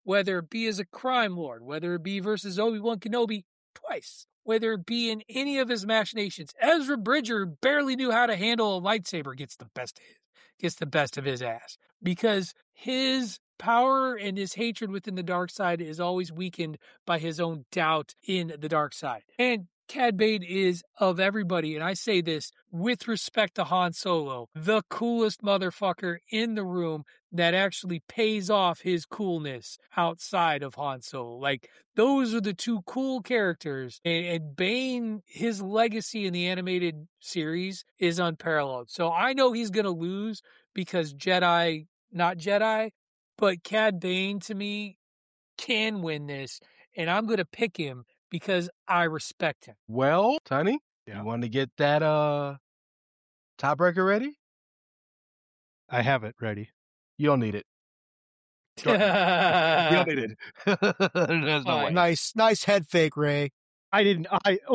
whether it be as a crime lord, whether it be versus Obi-Wan Kenobi twice, whether it be in any of his machinations. Ezra Bridger barely knew how to handle a lightsaber, gets the best of his ass, because his power and his hatred within the dark side is always weakened by his own doubt in the dark side. And Cad Bane is, of everybody, and I say this with respect to Han Solo, the coolest motherfucker in the room that actually pays off his coolness outside of Han Solo. Like, those are the two cool characters. And Bane, his legacy in the animated series is unparalleled. So I know he's going to lose because Jedi, not Jedi, but Cad Bane, to me, can win this. And I'm going to pick him because I respect him. Well, Tony, Yeah. you want to get that tiebreaker ready? I have it ready. You don't need it. You don't need it. There's no way. Nice head fake, Ray. I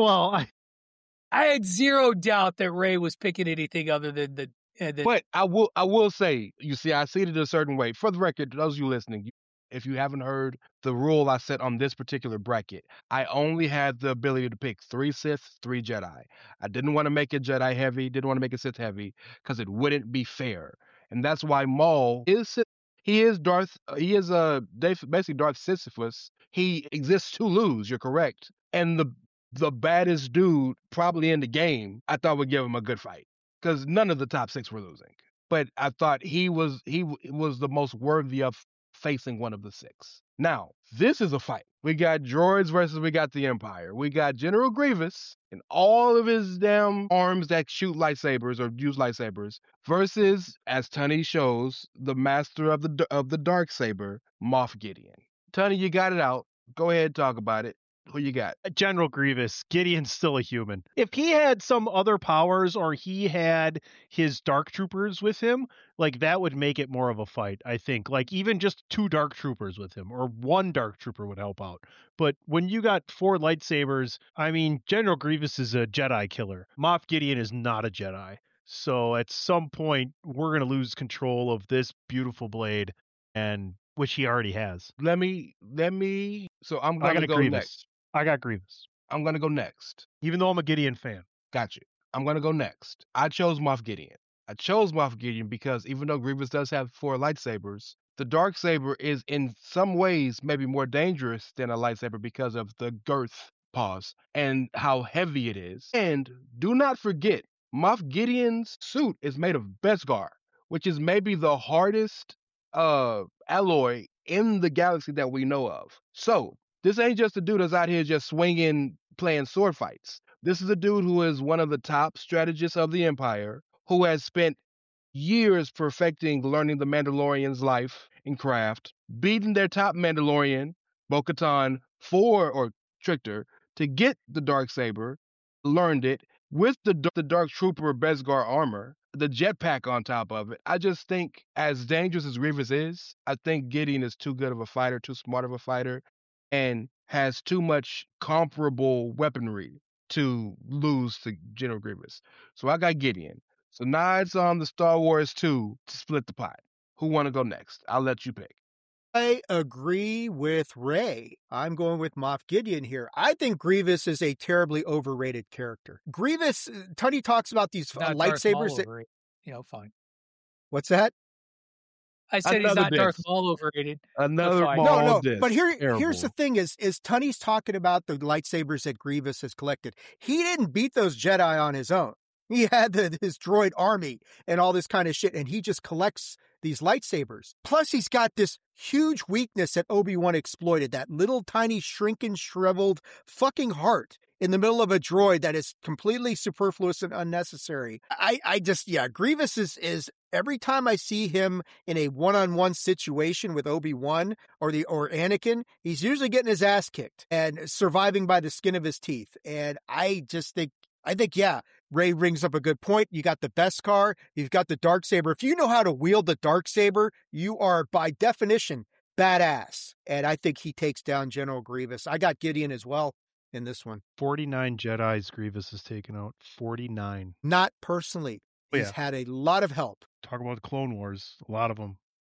had zero doubt that Ray was picking anything other than the But I will say, you see, I see it a certain way. For the record, those of you listening, if you haven't heard the rule I set on this particular bracket, I only had the ability to pick 3 Sith, 3 Jedi. I didn't want to make it Jedi heavy, didn't want to make it Sith heavy, because it wouldn't be fair. And that's why Maul is Sith. He is basically Darth Sisyphus. He exists to lose, you're correct. And the baddest dude probably in the game, I thought would give him a good fight, because none of the top 6 were losing. But I thought he was the most worthy of facing one of the 6. Now, this is a fight. We got droids versus we got the Empire. We got General Grievous and all of his damn arms that shoot lightsabers or use lightsabers versus, as Tunney shows, the master of the Darksaber, Moff Gideon. Tunney, you got it out. Go ahead, talk about it. Who you got? General Grievous. Gideon's still a human. If he had some other powers or he had his dark troopers with him, like, that would make it more of a fight, I think. Like, even just 2 dark troopers with him or 1 dark trooper would help out. But when you got 4 lightsabers, I mean, General Grievous is a Jedi killer. Moff Gideon is not a Jedi. So at some point, we're going to lose control of this beautiful blade, and which he already has. Let me. So I'm going to go next. I got Grievous. I'm going to go next. Even though I'm a Gideon fan. Got you. I'm going to go next. I chose Moff Gideon. I chose Moff Gideon because even though Grievous does have 4 lightsabers, the Darksaber is in some ways maybe more dangerous than a lightsaber because of the girth, and how heavy it is. And do not forget, Moff Gideon's suit is made of Beskar, which is maybe the hardest alloy in the galaxy that we know of. So this ain't just a dude that's out here just swinging, playing sword fights. This is a dude who is one of the top strategists of the Empire, who has spent years perfecting learning the Mandalorian's life and craft, beating their top Mandalorian, Bo-Katan, or tricked her to get the Darksaber, learned it with the Dark Trooper Beskar armor, the jetpack on top of it. I just think, as dangerous as Grievous is, I think Gideon is too good of a fighter, too smart of a fighter, and has too much comparable weaponry to lose to General Grievous. So I got Gideon. So now it's on the Star Wars 2 to split the pot. Who want to go next? I'll let you pick. I agree with Ray. I'm going with Moff Gideon here. I think Grievous is a terribly overrated character. Grievous, Tunney talks about these lightsabers. Fine. What's that? I said he's not Darth Maul overrated. Another Maul. No. Disc. But here's Terrible. the thing: is Tunney's talking about the lightsabers that Grievous has collected. He didn't beat those Jedi on his own. He had his droid army and all this kind of shit, and he just collects these lightsabers. Plus, he's got this huge weakness that Obi-Wan exploited, that little tiny shrinking, shriveled fucking heart in the middle of a droid that is completely superfluous and unnecessary. Grievous is every time I see him in a one-on-one situation with Obi-Wan or Anakin, he's usually getting his ass kicked and surviving by the skin of his teeth. And I think, Ray brings up a good point. You got the Beskar, you've got the Darksaber. If you know how to wield the Darksaber, you are by definition badass. And I think he takes down General Grievous. I got Gideon as well in this one. 49 Jedis Grievous has taken out. 49. Not personally. He's had a lot of help. Talk about the Clone Wars. A lot of them.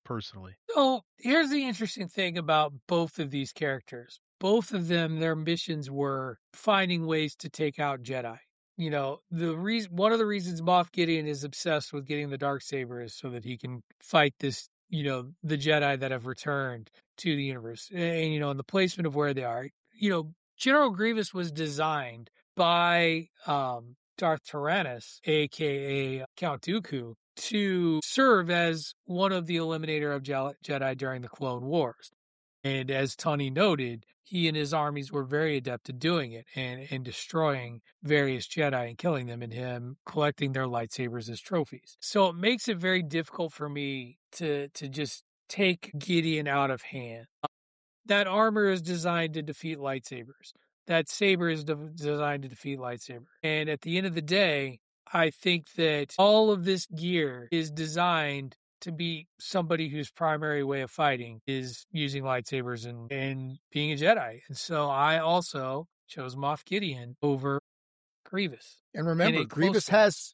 personally. So here's the interesting thing about both of these characters. Both of them, their missions were finding ways to take out Jedi. You know, one of the reasons Moff Gideon is obsessed with getting the Darksaber is so that he can fight this, you know, the Jedi that have returned to the universe. And, you know, and the placement of where they are. You know, General Grievous was designed by Darth Tyrannus, a.k.a. Count Dooku, to serve as one of the eliminator of Jedi during the Clone Wars. And as Tony noted, he and his armies were very adept at doing it and destroying various Jedi and killing them, and him collecting their lightsabers as trophies. So it makes it very difficult for me to just take Gideon out of hand. That armor is designed to defeat lightsabers. That saber is designed to defeat lightsaber. And at the end of the day, I think that all of this gear is designed to be somebody whose primary way of fighting is using lightsabers and being a Jedi. And so I also chose Moff Gideon over Grievous. And remember, Grievous has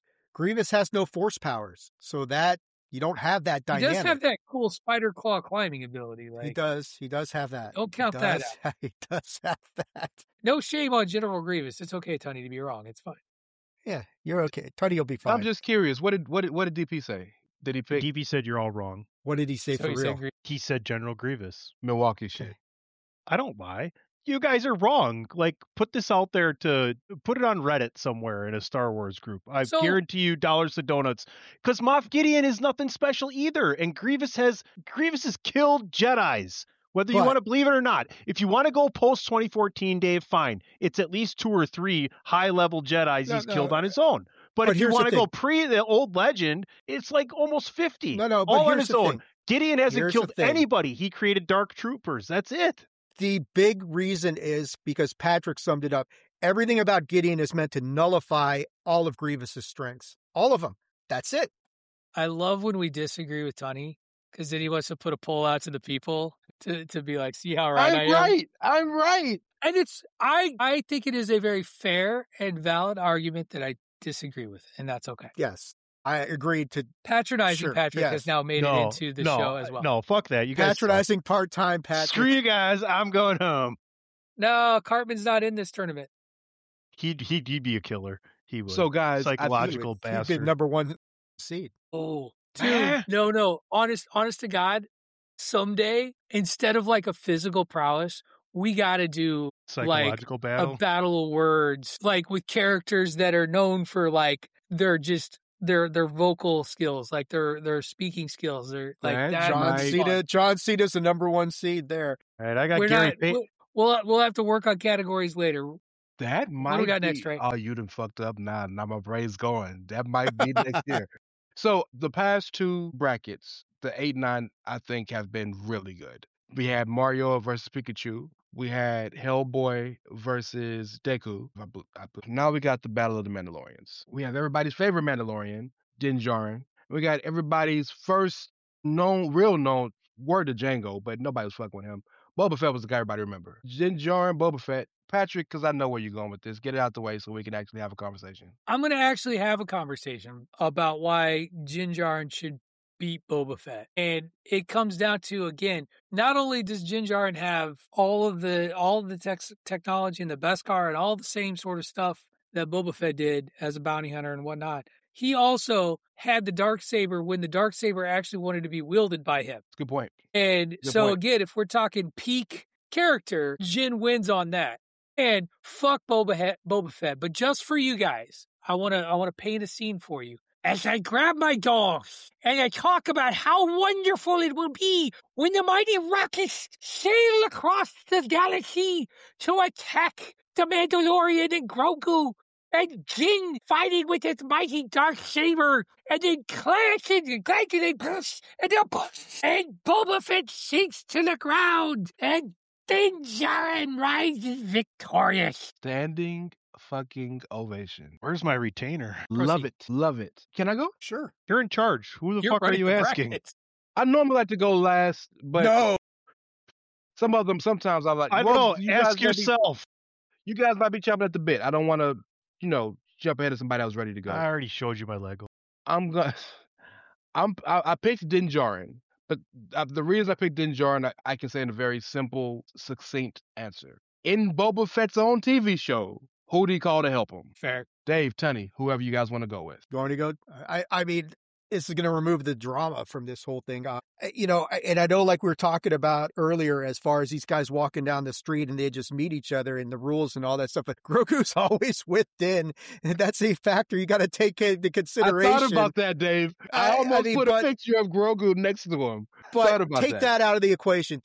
no force powers, so that you don't have that dynamic. He does have that cool spider claw climbing ability. He does have that. Don't count that out. He does have that. No shame on General Grievous. It's okay, Tony, to be wrong. It's fine. Yeah, you're okay. Tony will be fine. I'm just curious. What did DP say? Did he pick? DP said you're all wrong. What did he say for real? He said General Grievous. Milwaukee shit. I don't lie. You guys are wrong. Like, put this out there put it on Reddit somewhere in a Star Wars group. I guarantee you dollars to donuts. Because Moff Gideon is nothing special either. And Grievous has killed Jedis. Whether you want to believe it or not. If you want to go post 2014, Dave, fine. It's at least 2 or 3 high-level Jedis he's killed on his own. But if you want to go pre the old legend, it's like almost 50. No, but all on here's his own. Gideon hasn't killed anybody. He created Dark Troopers. That's it. The big reason is because Patrick summed it up. Everything about Gideon is meant to nullify all of Grievous's strengths. All of them. That's it. I love when we disagree with Tony, because then he wants to put a poll out to the people to be like, see how right I am. I'm right. And I think it is a very fair and valid argument that I disagree with, and that's okay. Yes. I agreed to patronizing Patrick has now made it into the show as well. No, fuck that. You guys patronizing part-time Patrick. Screw you guys. I'm going home. No, Cartman's not in this tournament. He'd be a killer. He would. So guys, psychological bastard. He'd be number 1 seed. Oh, dude, no. Honest to God, someday instead of like a physical prowess, we got to do psychological battle. A battle of words, like with characters that are known for like they're just. Their vocal skills, like their speaking skills, they're like that. John Cena's the number 1 seed there. All right, I got Gary Payton. We'll have to work on categories later. That might. What do we got next, right? Oh, you done fucked up. Nah, my brain's going. That might be next year. So the past 2 brackets, the 8 and 9, I think have been really good. We had Mario versus Pikachu. We had Hellboy versus Deku. Now we got the Battle of the Mandalorians. We have everybody's favorite Mandalorian, Din Djarin. We got everybody's first real known word to Django, but nobody was fucking with him. Boba Fett was the guy everybody remember. Din Djarin, Boba Fett. Patrick, because I know where you're going with this, get it out the way so we can actually have a conversation. I'm going to actually have a conversation about why Din Djarin should beat Boba Fett. And it comes down to, again, not only does Din Djarin have all of the technology and the Beskar and all the same sort of stuff that Boba Fett did as a bounty hunter and whatnot, he also had the Darksaber when the Darksaber actually wanted to be wielded by him. Good point. And again, if we're talking peak character, Jin wins on that. And fuck Boba Fett. But just for you guys, I want to paint a scene for you. As I grab my dogs and I talk about how wonderful it will be when the mighty rockets sail across the galaxy to attack the Mandalorian and Grogu, and Jin fighting with his mighty Darksaber, and then clashing and push, and Boba Fett sinks to the ground, and Din Djarin rises victorious. Standing fucking ovation. Where's my retainer? Love it. Can I go? Sure. You're in charge. Who the fuck are you asking? I normally like to go last, but no. Sometimes I'm like, I don't know. Ask yourself. You guys might be chomping at the bit. I don't want to, jump ahead of somebody that was ready to go. I already showed you my Lego. I picked Din Djarin But the reason I picked Din Djarin, I can say in a very simple, succinct answer. In Boba Fett's own TV show, who did he call to help him? Fair. Dave, Tunney, whoever you guys want to go with. Going to go? I mean, this is going to remove the drama from this whole thing. And I know, like we were talking about earlier, as far as these guys walking down the street and they just meet each other and the rules and all that stuff. But Grogu's always with Din, and that's a factor you got to take into consideration. I thought about that, Dave. I almost put a picture of Grogu next to him. But take that out of the equation.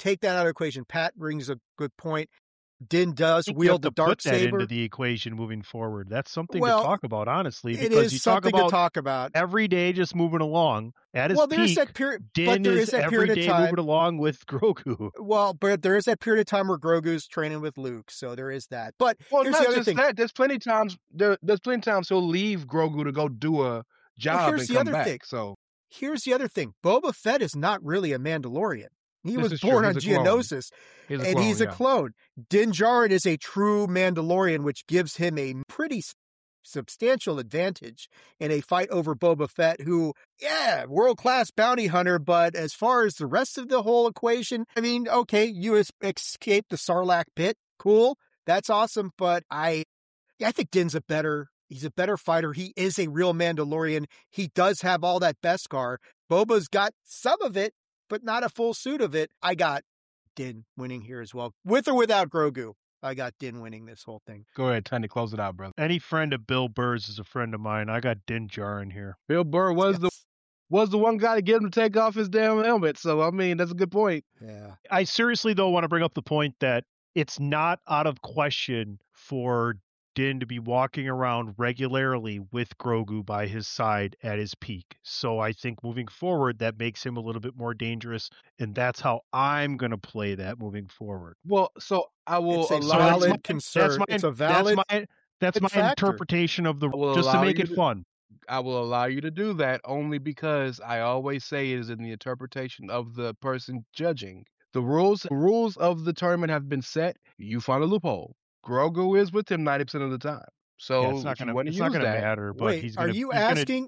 Pat brings a good point. Din does wield the dark saber. Put that into the equation moving forward. That's something to talk about, honestly. Because it is something to talk about. Every day, just moving along at his peak. Din is every day moving along with Grogu. Well, but there is that period of time where Grogu's training with Luke, so there is that. But here's the other thing. There's plenty of times. There's plenty of times he'll leave Grogu to go do a job and come back. So here's the other thing. Boba Fett is not really a Mandalorian. He was born on Geonosis, and he's a clone. Din Djarin is a true Mandalorian, which gives him a pretty substantial advantage in a fight over Boba Fett, who, world-class bounty hunter, but as far as the rest of the whole equation, I mean, okay, you escaped the Sarlacc pit. Cool. That's awesome, but I think Din's he's a better fighter. He is a real Mandalorian. He does have all that Beskar. Boba's got some of it, but not a full suit of it. I got Din winning here as well. With or without Grogu, I got Din winning this whole thing. Go ahead, Tony, close it out, brother. Any friend of Bill Burr's is a friend of mine. I got Din Djarin here. Bill Burr was the one guy to get him to take off his damn helmet. So, I mean, that's a good point. Yeah. I seriously, though, want to bring up the point that it's not out of question for Din to be walking around regularly with Grogu by his side at his peak. So I think moving forward, that makes him a little bit more dangerous, and that's how I'm going to play that moving forward. Well, so I will allow valid concern. It's a valid That's my interpretation of just to make it fun. I will allow you to do that only because I always say it is in the interpretation of the person judging. The rules of the tournament have been set. You find a loophole. Grogu is with him 90% of the time. So it's not going to matter. But wait, are you asking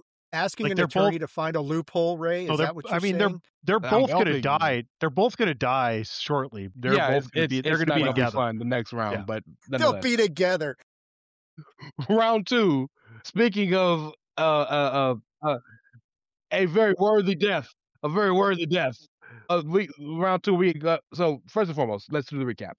an attorney to find a loophole, Ray? Is that what you're saying? They're both going to die. They're both going to die shortly. They're going to be together. Fun the next round, but they'll be together. Round 2. Speaking of a very worthy death, round 2. So first and foremost, let's do the recap.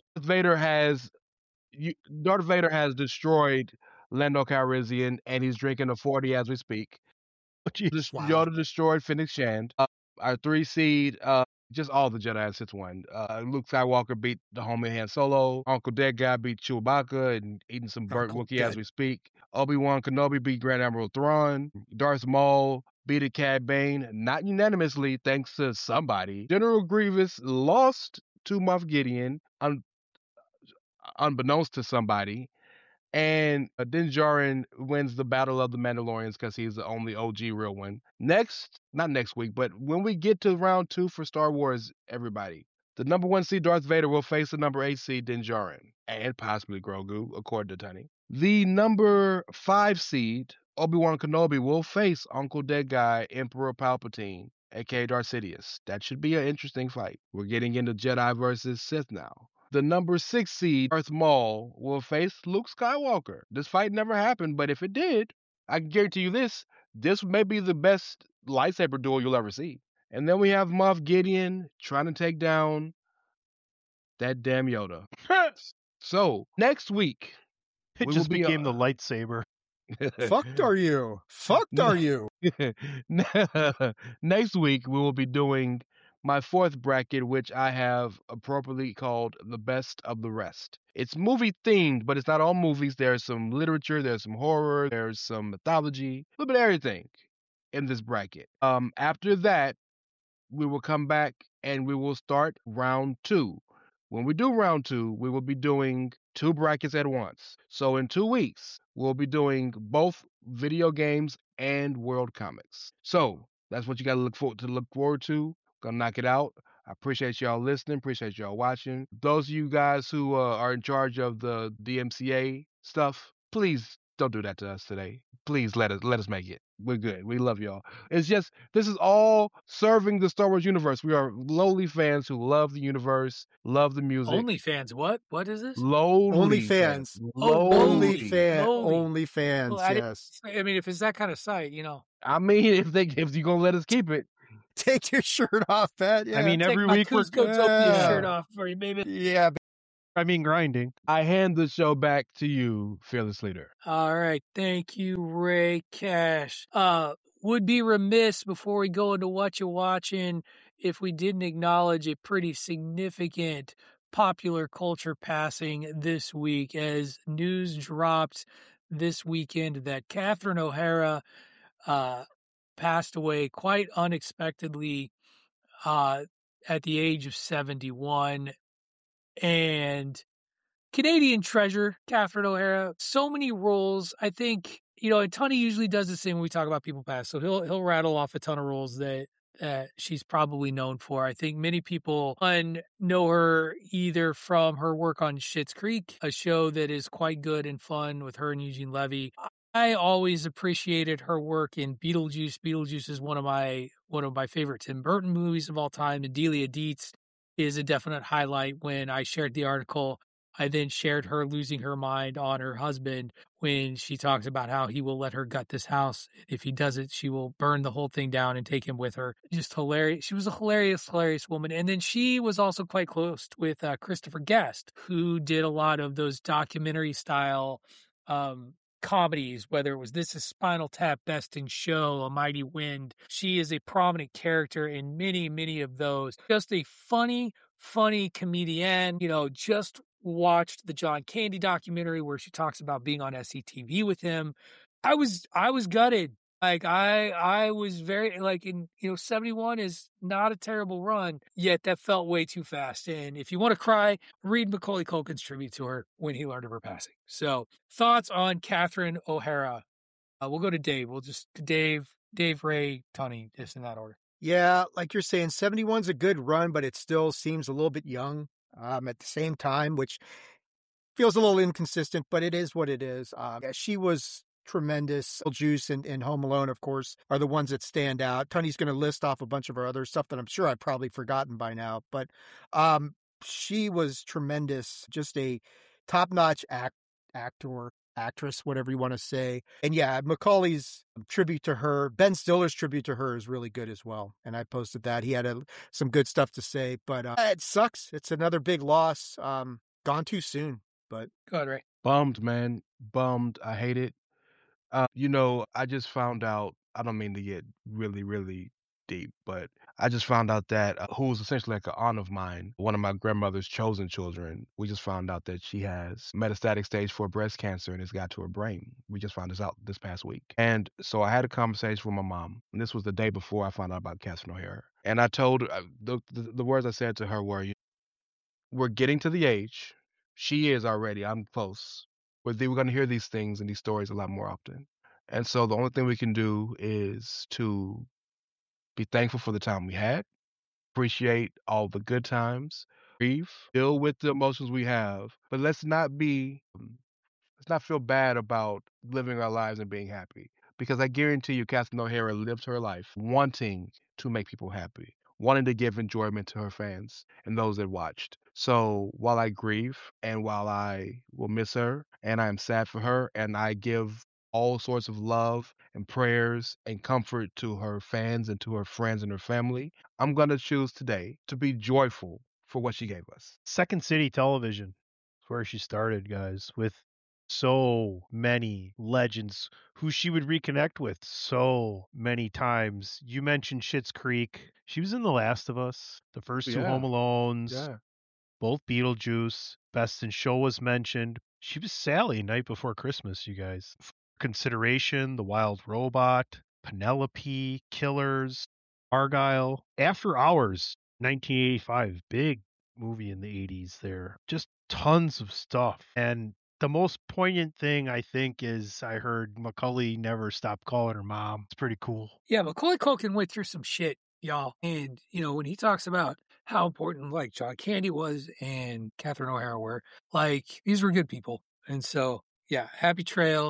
Darth Vader has destroyed Lando Calrissian, and he's drinking a 40 as we speak. Yoda destroyed Fennec Shand. Our 3 seed, just all the Jedi and Sith won. Luke Skywalker beat the homie Han Solo. Uncle Dead Guy beat Chewbacca and eating some burnt Wookiee as we speak. Obi-Wan Kenobi beat Grand Admiral Thrawn. Darth Maul beat a Cad Bane, not unanimously, thanks to somebody. General Grievous lost to Moff Gideon, unbeknownst to somebody, and Din Djarin wins the Battle of the Mandalorians because he's the only OG real one. Not next week, but when we get to round 2 for Star Wars, everybody, the number 1 seed Darth Vader will face the number 8 seed Din Djarin, and possibly Grogu, according to Tunney. The number 5 seed Obi-Wan Kenobi will face Uncle Dead Guy Emperor Palpatine, aka Darth Sidious. That should be an interesting fight. We're getting into Jedi versus Sith now. The number 6 seed, Darth Maul, will face Luke Skywalker. This fight never happened, but if it did, I can guarantee you this may be the best lightsaber duel you'll ever see. And then we have Moff Gideon trying to take down that damn Yoda. So, next week, it just became the lightsaber. Fucked are you? Next week, we will be doing my 4th bracket, which I have appropriately called the best of the rest. It's movie themed, but it's not all movies. There's some literature, there's some horror, there's some mythology, a little bit of everything in this bracket. After that, we will come back and we will start round 2. When we do round 2, we will be doing 2 brackets at once. So in 2 weeks, we'll be doing both video games and world comics. So that's what you got to look forward to. Gonna knock it out. I appreciate y'all listening. Appreciate y'all watching. Those of you guys who are in charge of the DMCA stuff, please Don't do that to us today. Please let us make it. We're good. We love y'all. It's just this is all serving the Star Wars universe. We are lowly fans who love the universe, love the music. OnlyFans. What is this? Lowly OnlyFans. Lowly. OnlyFans. Well, Yes. I mean, if it's that kind of site, I mean, if you're gonna let us keep it, Take your shirt off, Pat. Yeah. I mean, take every my week we're Cusco shirt off for you, baby. Yeah. I mean, grinding. I hand the show back to you, fearless leader. All right. Thank you, Ray Cash. Would be remiss before we go into what you're watching if we didn't acknowledge a pretty significant popular culture passing this week, as news dropped this weekend that Catherine O'Hara passed away quite unexpectedly at the age of 71. And Canadian treasure, Catherine O'Hara, so many roles. I think, and Tony usually does this thing when we talk about people past. So he'll rattle off a ton of roles that she's probably known for. I think many people know her either from her work on Schitt's Creek, a show that is quite good and fun with her and Eugene Levy. I always appreciated her work in Beetlejuice. Beetlejuice is one of my favorite Tim Burton movies of all time, and Delia Dietz is a definite highlight. When I shared the article, I then shared her losing her mind on her husband when she talks about how he will let her gut this house. If he does it, she will burn the whole thing down and take him with her. Just hilarious. She was a hilarious woman. And then she was also quite close with Christopher Guest, who did a lot of those documentary style comedies, whether it was This Is Spinal Tap, Best in Show, A Mighty Wind. She is a prominent character in many, many of those. Just a funny comedian. Just watched the John Candy documentary where she talks about being on SCTV with him. I was gutted. Like I was very 71 is not a terrible run, yet that felt way too fast. And if you want to cry, read Macaulay Culkin's tribute to her when he learned of her passing. So thoughts on Catherine O'Hara? We'll go to Dave. We'll just Dave, Ray, Tony, just in that order. Yeah, like you're saying, 71's a good run, but it still seems a little bit young at the same time, which feels a little inconsistent, but it is what it is. She was tremendous. Juice and Home Alone, of course, are the ones that stand out. Tony's going to list off a bunch of her other stuff that I'm sure I've probably forgotten by now, but she was tremendous. Just a top-notch actress, whatever you want to say. And yeah, Macaulay's tribute to her, Ben Stiller's tribute to her is really good as well. And I posted that. He had some good stuff to say, but it sucks. It's another big loss. Gone too soon, but. Go ahead, Ray. Bummed, man. Bummed. I hate it. I just found out, I don't mean to get really, really deep, but I just found out that who was essentially like an aunt of mine, one of my grandmother's chosen children, we just found out that she has metastatic stage 4 breast cancer and it's got to her brain. We just found this out this past week. And so I had a conversation with my mom, and this was the day before I found out about Catherine O'Hara. And I told her, the words I said to her were, we're getting to the age, she is already, I'm close, where we're going to hear these things and these stories a lot more often. And so the only thing we can do is to be thankful for the time we had, appreciate all the good times, grieve, deal with the emotions we have, but let's not feel bad about living our lives and being happy. Because I guarantee you, Catherine O'Hara lived her life wanting to make people happy, wanting to give enjoyment to her fans and those that watched. So while I grieve and while I will miss her and I am sad for her and I give all sorts of love and prayers and comfort to her fans and to her friends and her family, I'm going to choose today to be joyful for what she gave us. Second City Television is where she started, guys, with so many legends who she would reconnect with so many times. You mentioned Schitt's Creek. She was in The Last of Us, the first two Home Alones, both Beetlejuice. Best in Show was mentioned. She was Sally Night Before Christmas, you guys. Consideration, The Wild Robot, Penelope, Killers, Argyle, After Hours, 1985, big movie in the 80s there. Just tons of stuff. And the most poignant thing, I think, is I heard Macaulay never stopped calling her mom. It's pretty cool. Yeah, Macaulay Culkin went through some shit, y'all. And, when he talks about how important, John Candy was and Catherine O'Hara were, these were good people. And so, yeah, happy trails,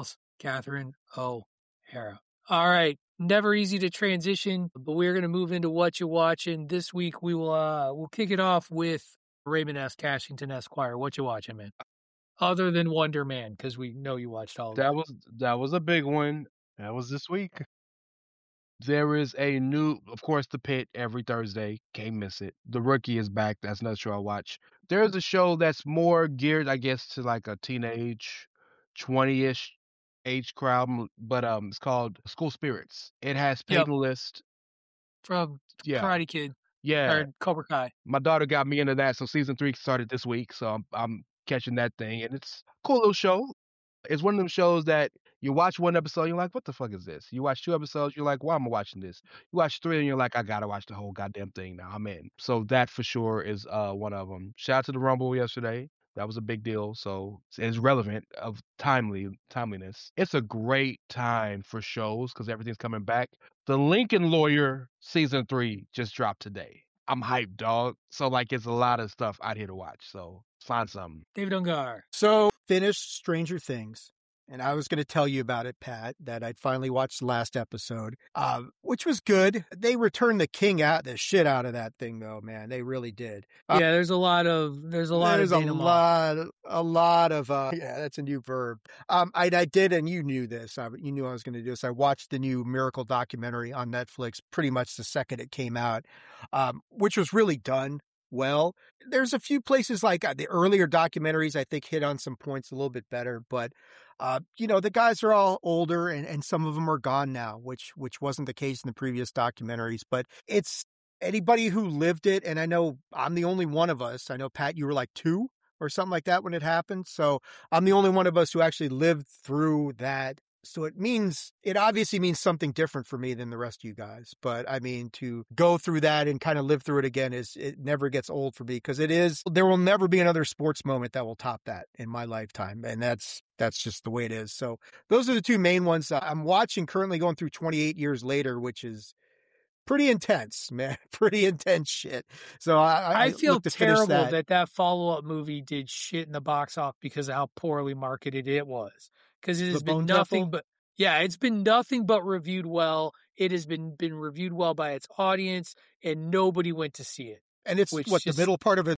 Catherine O'Hara. All right. Never easy to transition, but we're going to move into what you're watching. This week, we'll kick it off with Raymond S. Cashington Esquire. What you watching, man? Other than Wonder Man, because we know you watched all of it. That was a big one. That was this week. There is a new, of course, The Pitt every Thursday. Can't miss it. The Rookie is back. That's another show I watch. There's a show that's more geared, I guess, to like a teenage, 20-ish age crowd, but it's called School Spirits. It has Peyton List from Karate Kid. Yeah, or Cobra Kai. My daughter got me into that, so season 3 started this week. So I'm catching that thing, and it's a cool little show. It's one of them shows that you watch one episode, you're like, what the fuck is this? You watch 2 episodes, you're like, why am I watching this? You watch 3, and you're like, I gotta watch the whole goddamn thing now. I'm in. So that for sure is one of them. Shout out to the Rumble yesterday. That was a big deal. So it's relevant of timeliness. It's a great time for shows because everything's coming back. The Lincoln Lawyer season 3 just dropped today. I'm hyped, dog. So like it's a lot of stuff out here to watch. So find something. David Ungar. So finished Stranger Things. And I was going to tell you about it, Pat, that I'd finally watched the last episode, which was good. They returned the shit out of that thing, though, man. They really did. Yeah, there's a lot of that's a new verb. I did, and you knew this. You knew I was going to do this. I watched the new Miracle documentary on Netflix pretty much the second it came out, which was really done well. There's a few places like the earlier documentaries I think hit on some points a little bit better, but the guys are all older and some of them are gone now, which wasn't the case in the previous documentaries, but it's anybody who lived it. And I know I'm the only one of us. I know, Pat, you were like 2 or something like that when it happened. So I'm the only one of us who actually lived through that. So it obviously means something different for me than the rest of you guys. But I mean, to go through that and kind of live through it again it never gets old for me because there will never be another sports moment that will top that in my lifetime. And that's just the way it is. So those are the 2 main ones I'm watching currently, going through 28 years later, which is pretty intense, man. Pretty intense shit. So I feel terrible that follow-up movie did shit in the box office because of how poorly marketed it was. Because it has been nothing but it's been nothing but reviewed well. It has been reviewed well by its audience, and nobody went to see it. And it's the middle part of it.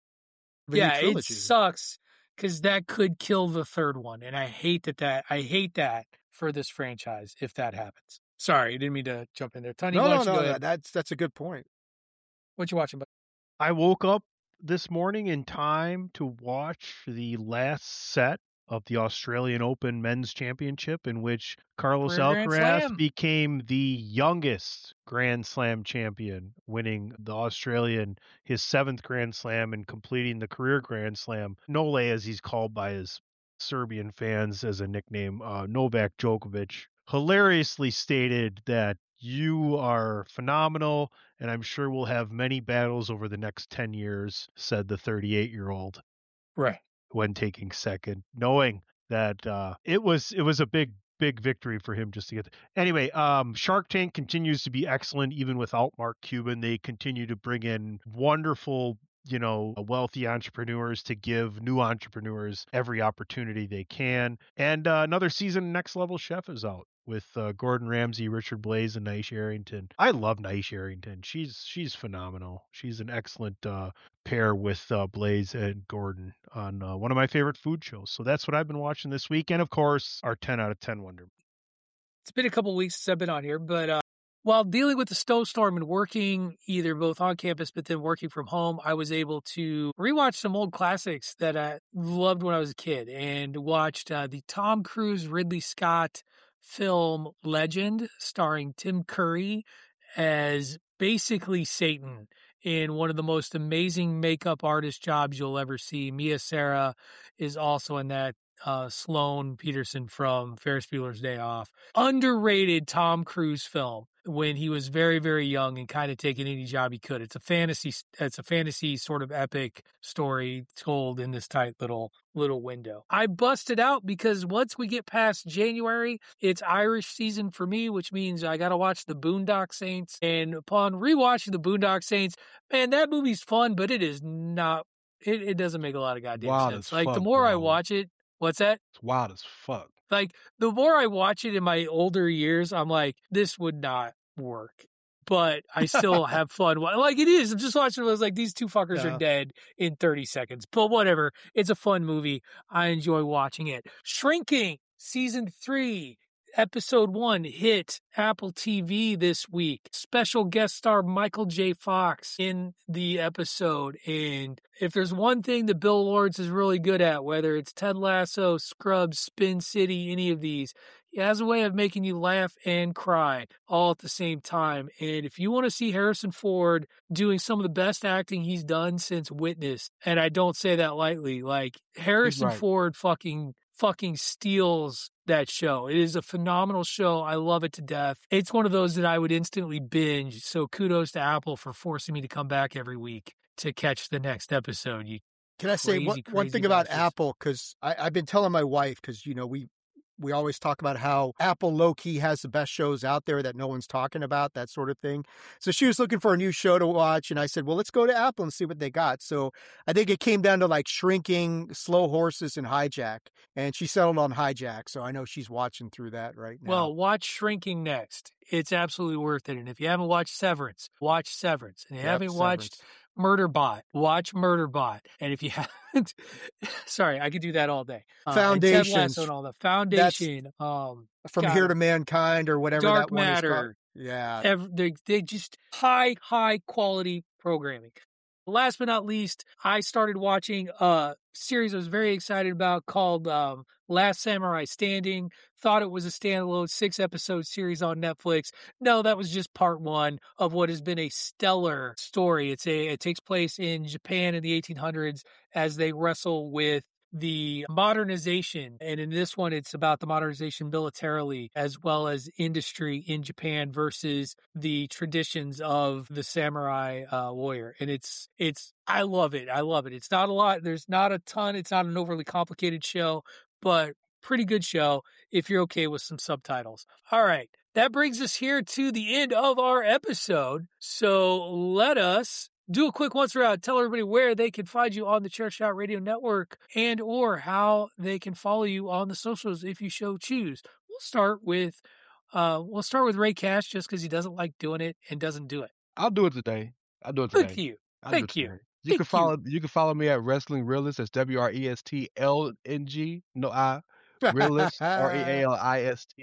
It sucks because that could kill the third one, and I hate that. I hate that for this franchise if that happens. Sorry, I didn't mean to jump in there. Tony, no, that's a good point. What you watching? I woke up this morning in time to watch the last set of the Australian Open Men's Championship, in which Carlos Alcaraz became the youngest Grand Slam champion, winning the Australian his 7th Grand Slam and completing the career Grand Slam. Nole, as he's called by his Serbian fans as a nickname, Novak Djokovic, hilariously stated that you are phenomenal, and I'm sure we'll have many battles over the next 10 years, said the 38-year-old. Right. When taking second, knowing that it was a big victory for him just to get anyway. Shark Tank continues to be excellent even without Mark Cuban. They continue to bring in wonderful, wealthy entrepreneurs to give new entrepreneurs every opportunity they can. And another season of Next Level Chef is out with Gordon Ramsay, Richard Blais, and Nyesha Arrington. I love Nyesha Arrington. She's phenomenal. She's an excellent pair with Blais and Gordon on one of my favorite food shows. So that's what I've been watching this week. And of course, our 10 out of 10 Wonder. It's been a couple weeks since I've been on here, but while dealing with the snowstorm and working either both on campus but then working from home, I was able to rewatch some old classics that I loved when I was a kid and watched the Tom Cruise, Ridley Scott film Legend, starring Tim Curry as basically Satan in one of the most amazing makeup artist jobs you'll ever see. Mia Sara is also in that. Sloane Peterson from Ferris Bueller's Day Off. Underrated Tom Cruise film when he was very, very young and kind of taking any job he could. It's a fantasy sort of epic story told in this tight little window. I busted out because once we get past January, it's Irish season for me, which means I got to watch the Boondock Saints. And upon rewatching the Boondock Saints, man, that movie's fun, but it is not. It doesn't make a lot of goddamn sense. Like the more I watch it. What's that? It's wild as fuck. Like, the more I watch it in my older years, I'm like, this would not work. But I still have fun. Like, it is. I'm just watching it. I was like, these two fuckers are dead in 30 seconds. But whatever. It's a fun movie. I enjoy watching it. Shrinking, season 3. Episode 1 hit Apple TV this week. Special guest star Michael J. Fox in the episode. And if there's one thing that Bill Lawrence is really good at, whether it's Ted Lasso, Scrubs, Spin City, any of these, he has a way of making you laugh and cry all at the same time. And if you want to see Harrison Ford doing some of the best acting he's done since Witness, and I don't say that lightly, like Harrison Ford fucking steals that show. It is a phenomenal show. I love it to death. It's one of those that I would instantly binge. So kudos to Apple for forcing me to come back every week to catch the next episode. Can I say one thing about Apple? Because I've been telling my wife, because, you know, we always talk about how Apple low-key has the best shows out there that no one's talking about, that sort of thing. So she was looking for a new show to watch, and I said, well, let's go to Apple and see what they got. So I think it came down to like Shrinking, Slow Horses, and Hijack. And she settled on Hijack, so I know she's watching through that right now. Well, watch Shrinking next. It's absolutely worth it. And if you haven't watched Severance, watch Severance. And if you haven't watched Murderbot, watch Murderbot. And if you haven't, sorry, I could do that all day. Foundation. Ted Lasso and all the Foundation. From Here to Mankind or whatever Dark that one Matter. is called. Yeah. They just high quality programming. Last but not least, I started watching a series I was very excited about called Last Samurai Standing. Thought it was a standalone 6-episode series on Netflix. No, that was just part 1 of what has been a stellar story. It takes place in Japan in the 1800s as they wrestle with the modernization. And in this one, it's about the modernization militarily as well as industry in Japan versus the traditions of the samurai warrior. And I love it. I love it. It's not a lot. There's not a ton. It's not an overly complicated show, but pretty good show if you're okay with some subtitles. All right. That brings us here to the end of our episode. So let us do a quick once around. Tell everybody where they can find you on the Chairshot Radio Network and or how they can follow you on the socials if you so choose. We'll start with Ray Cash just because he doesn't like doing it and doesn't do it. I'll do it today. Thank you. Thank you. You can follow me at Wrestling Realist. That's WRESTLNG. No I. Realist. REALIST.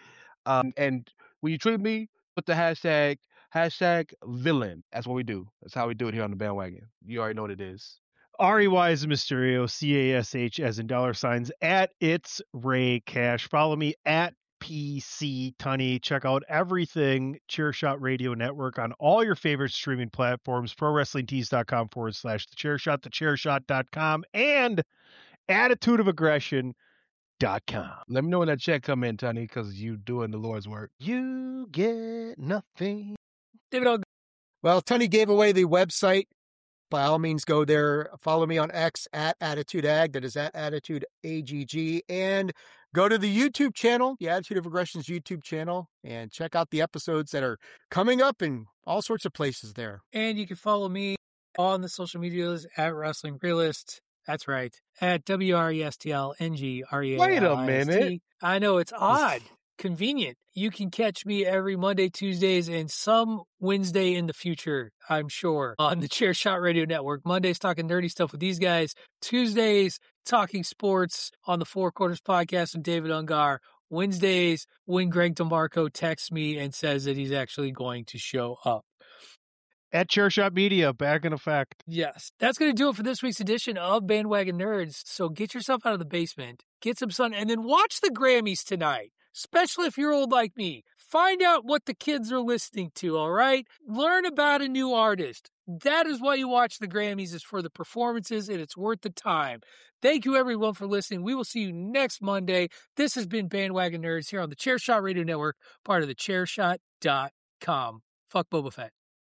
And when you tweet me, put the hashtag villain. That's what we do. That's how we do it here on the bandwagon. You already know what it is. REY is Mysterio, CASH as in $, at It's Ray Cash. Follow me at PC Tunney. Check out everything Chairshot Radio Network on all your favorite streaming platforms, ProWrestlingTees.com/thechairshot, thechairshot.com, and attitudeofaggression.com. Let me know when that check come in, Tunney, because you doing the Lord's work. You get nothing. David, well, Tunney gave away the website. By all means, go there. Follow me on X at AttitudeAg. That is at AttitudeAGG. And go to the YouTube channel, the Attitude of Aggression's YouTube channel, and check out the episodes that are coming up in all sorts of places there. And you can follow me on the social medias at Wrestling Realist. That's right. At WRESTLNGREALIST. Wait a minute. I know, it's odd. Convenient. You can catch me every Monday, Tuesdays, and some Wednesday in the future, I'm sure, on the Chairshot Radio Network. Mondays talking nerdy stuff with these guys. Tuesdays talking sports on the Four Quarters Podcast with David Ungar. Wednesdays when Greg DeMarco texts me and says that he's actually going to show up. At Chairshot Media, back in effect. Yes. That's going to do it for this week's edition of Bandwagon Nerds. So get yourself out of the basement, get some sun, and then watch the Grammys tonight. Especially if you're old like me. Find out what the kids are listening to, all right? Learn about a new artist. That is why you watch the Grammys, is for the performances, and it's worth the time. Thank you, everyone, for listening. We will see you next Monday. This has been Bandwagon Nerds here on the Chairshot Radio Network, part of the Chairshot.com. Fuck Boba Fett.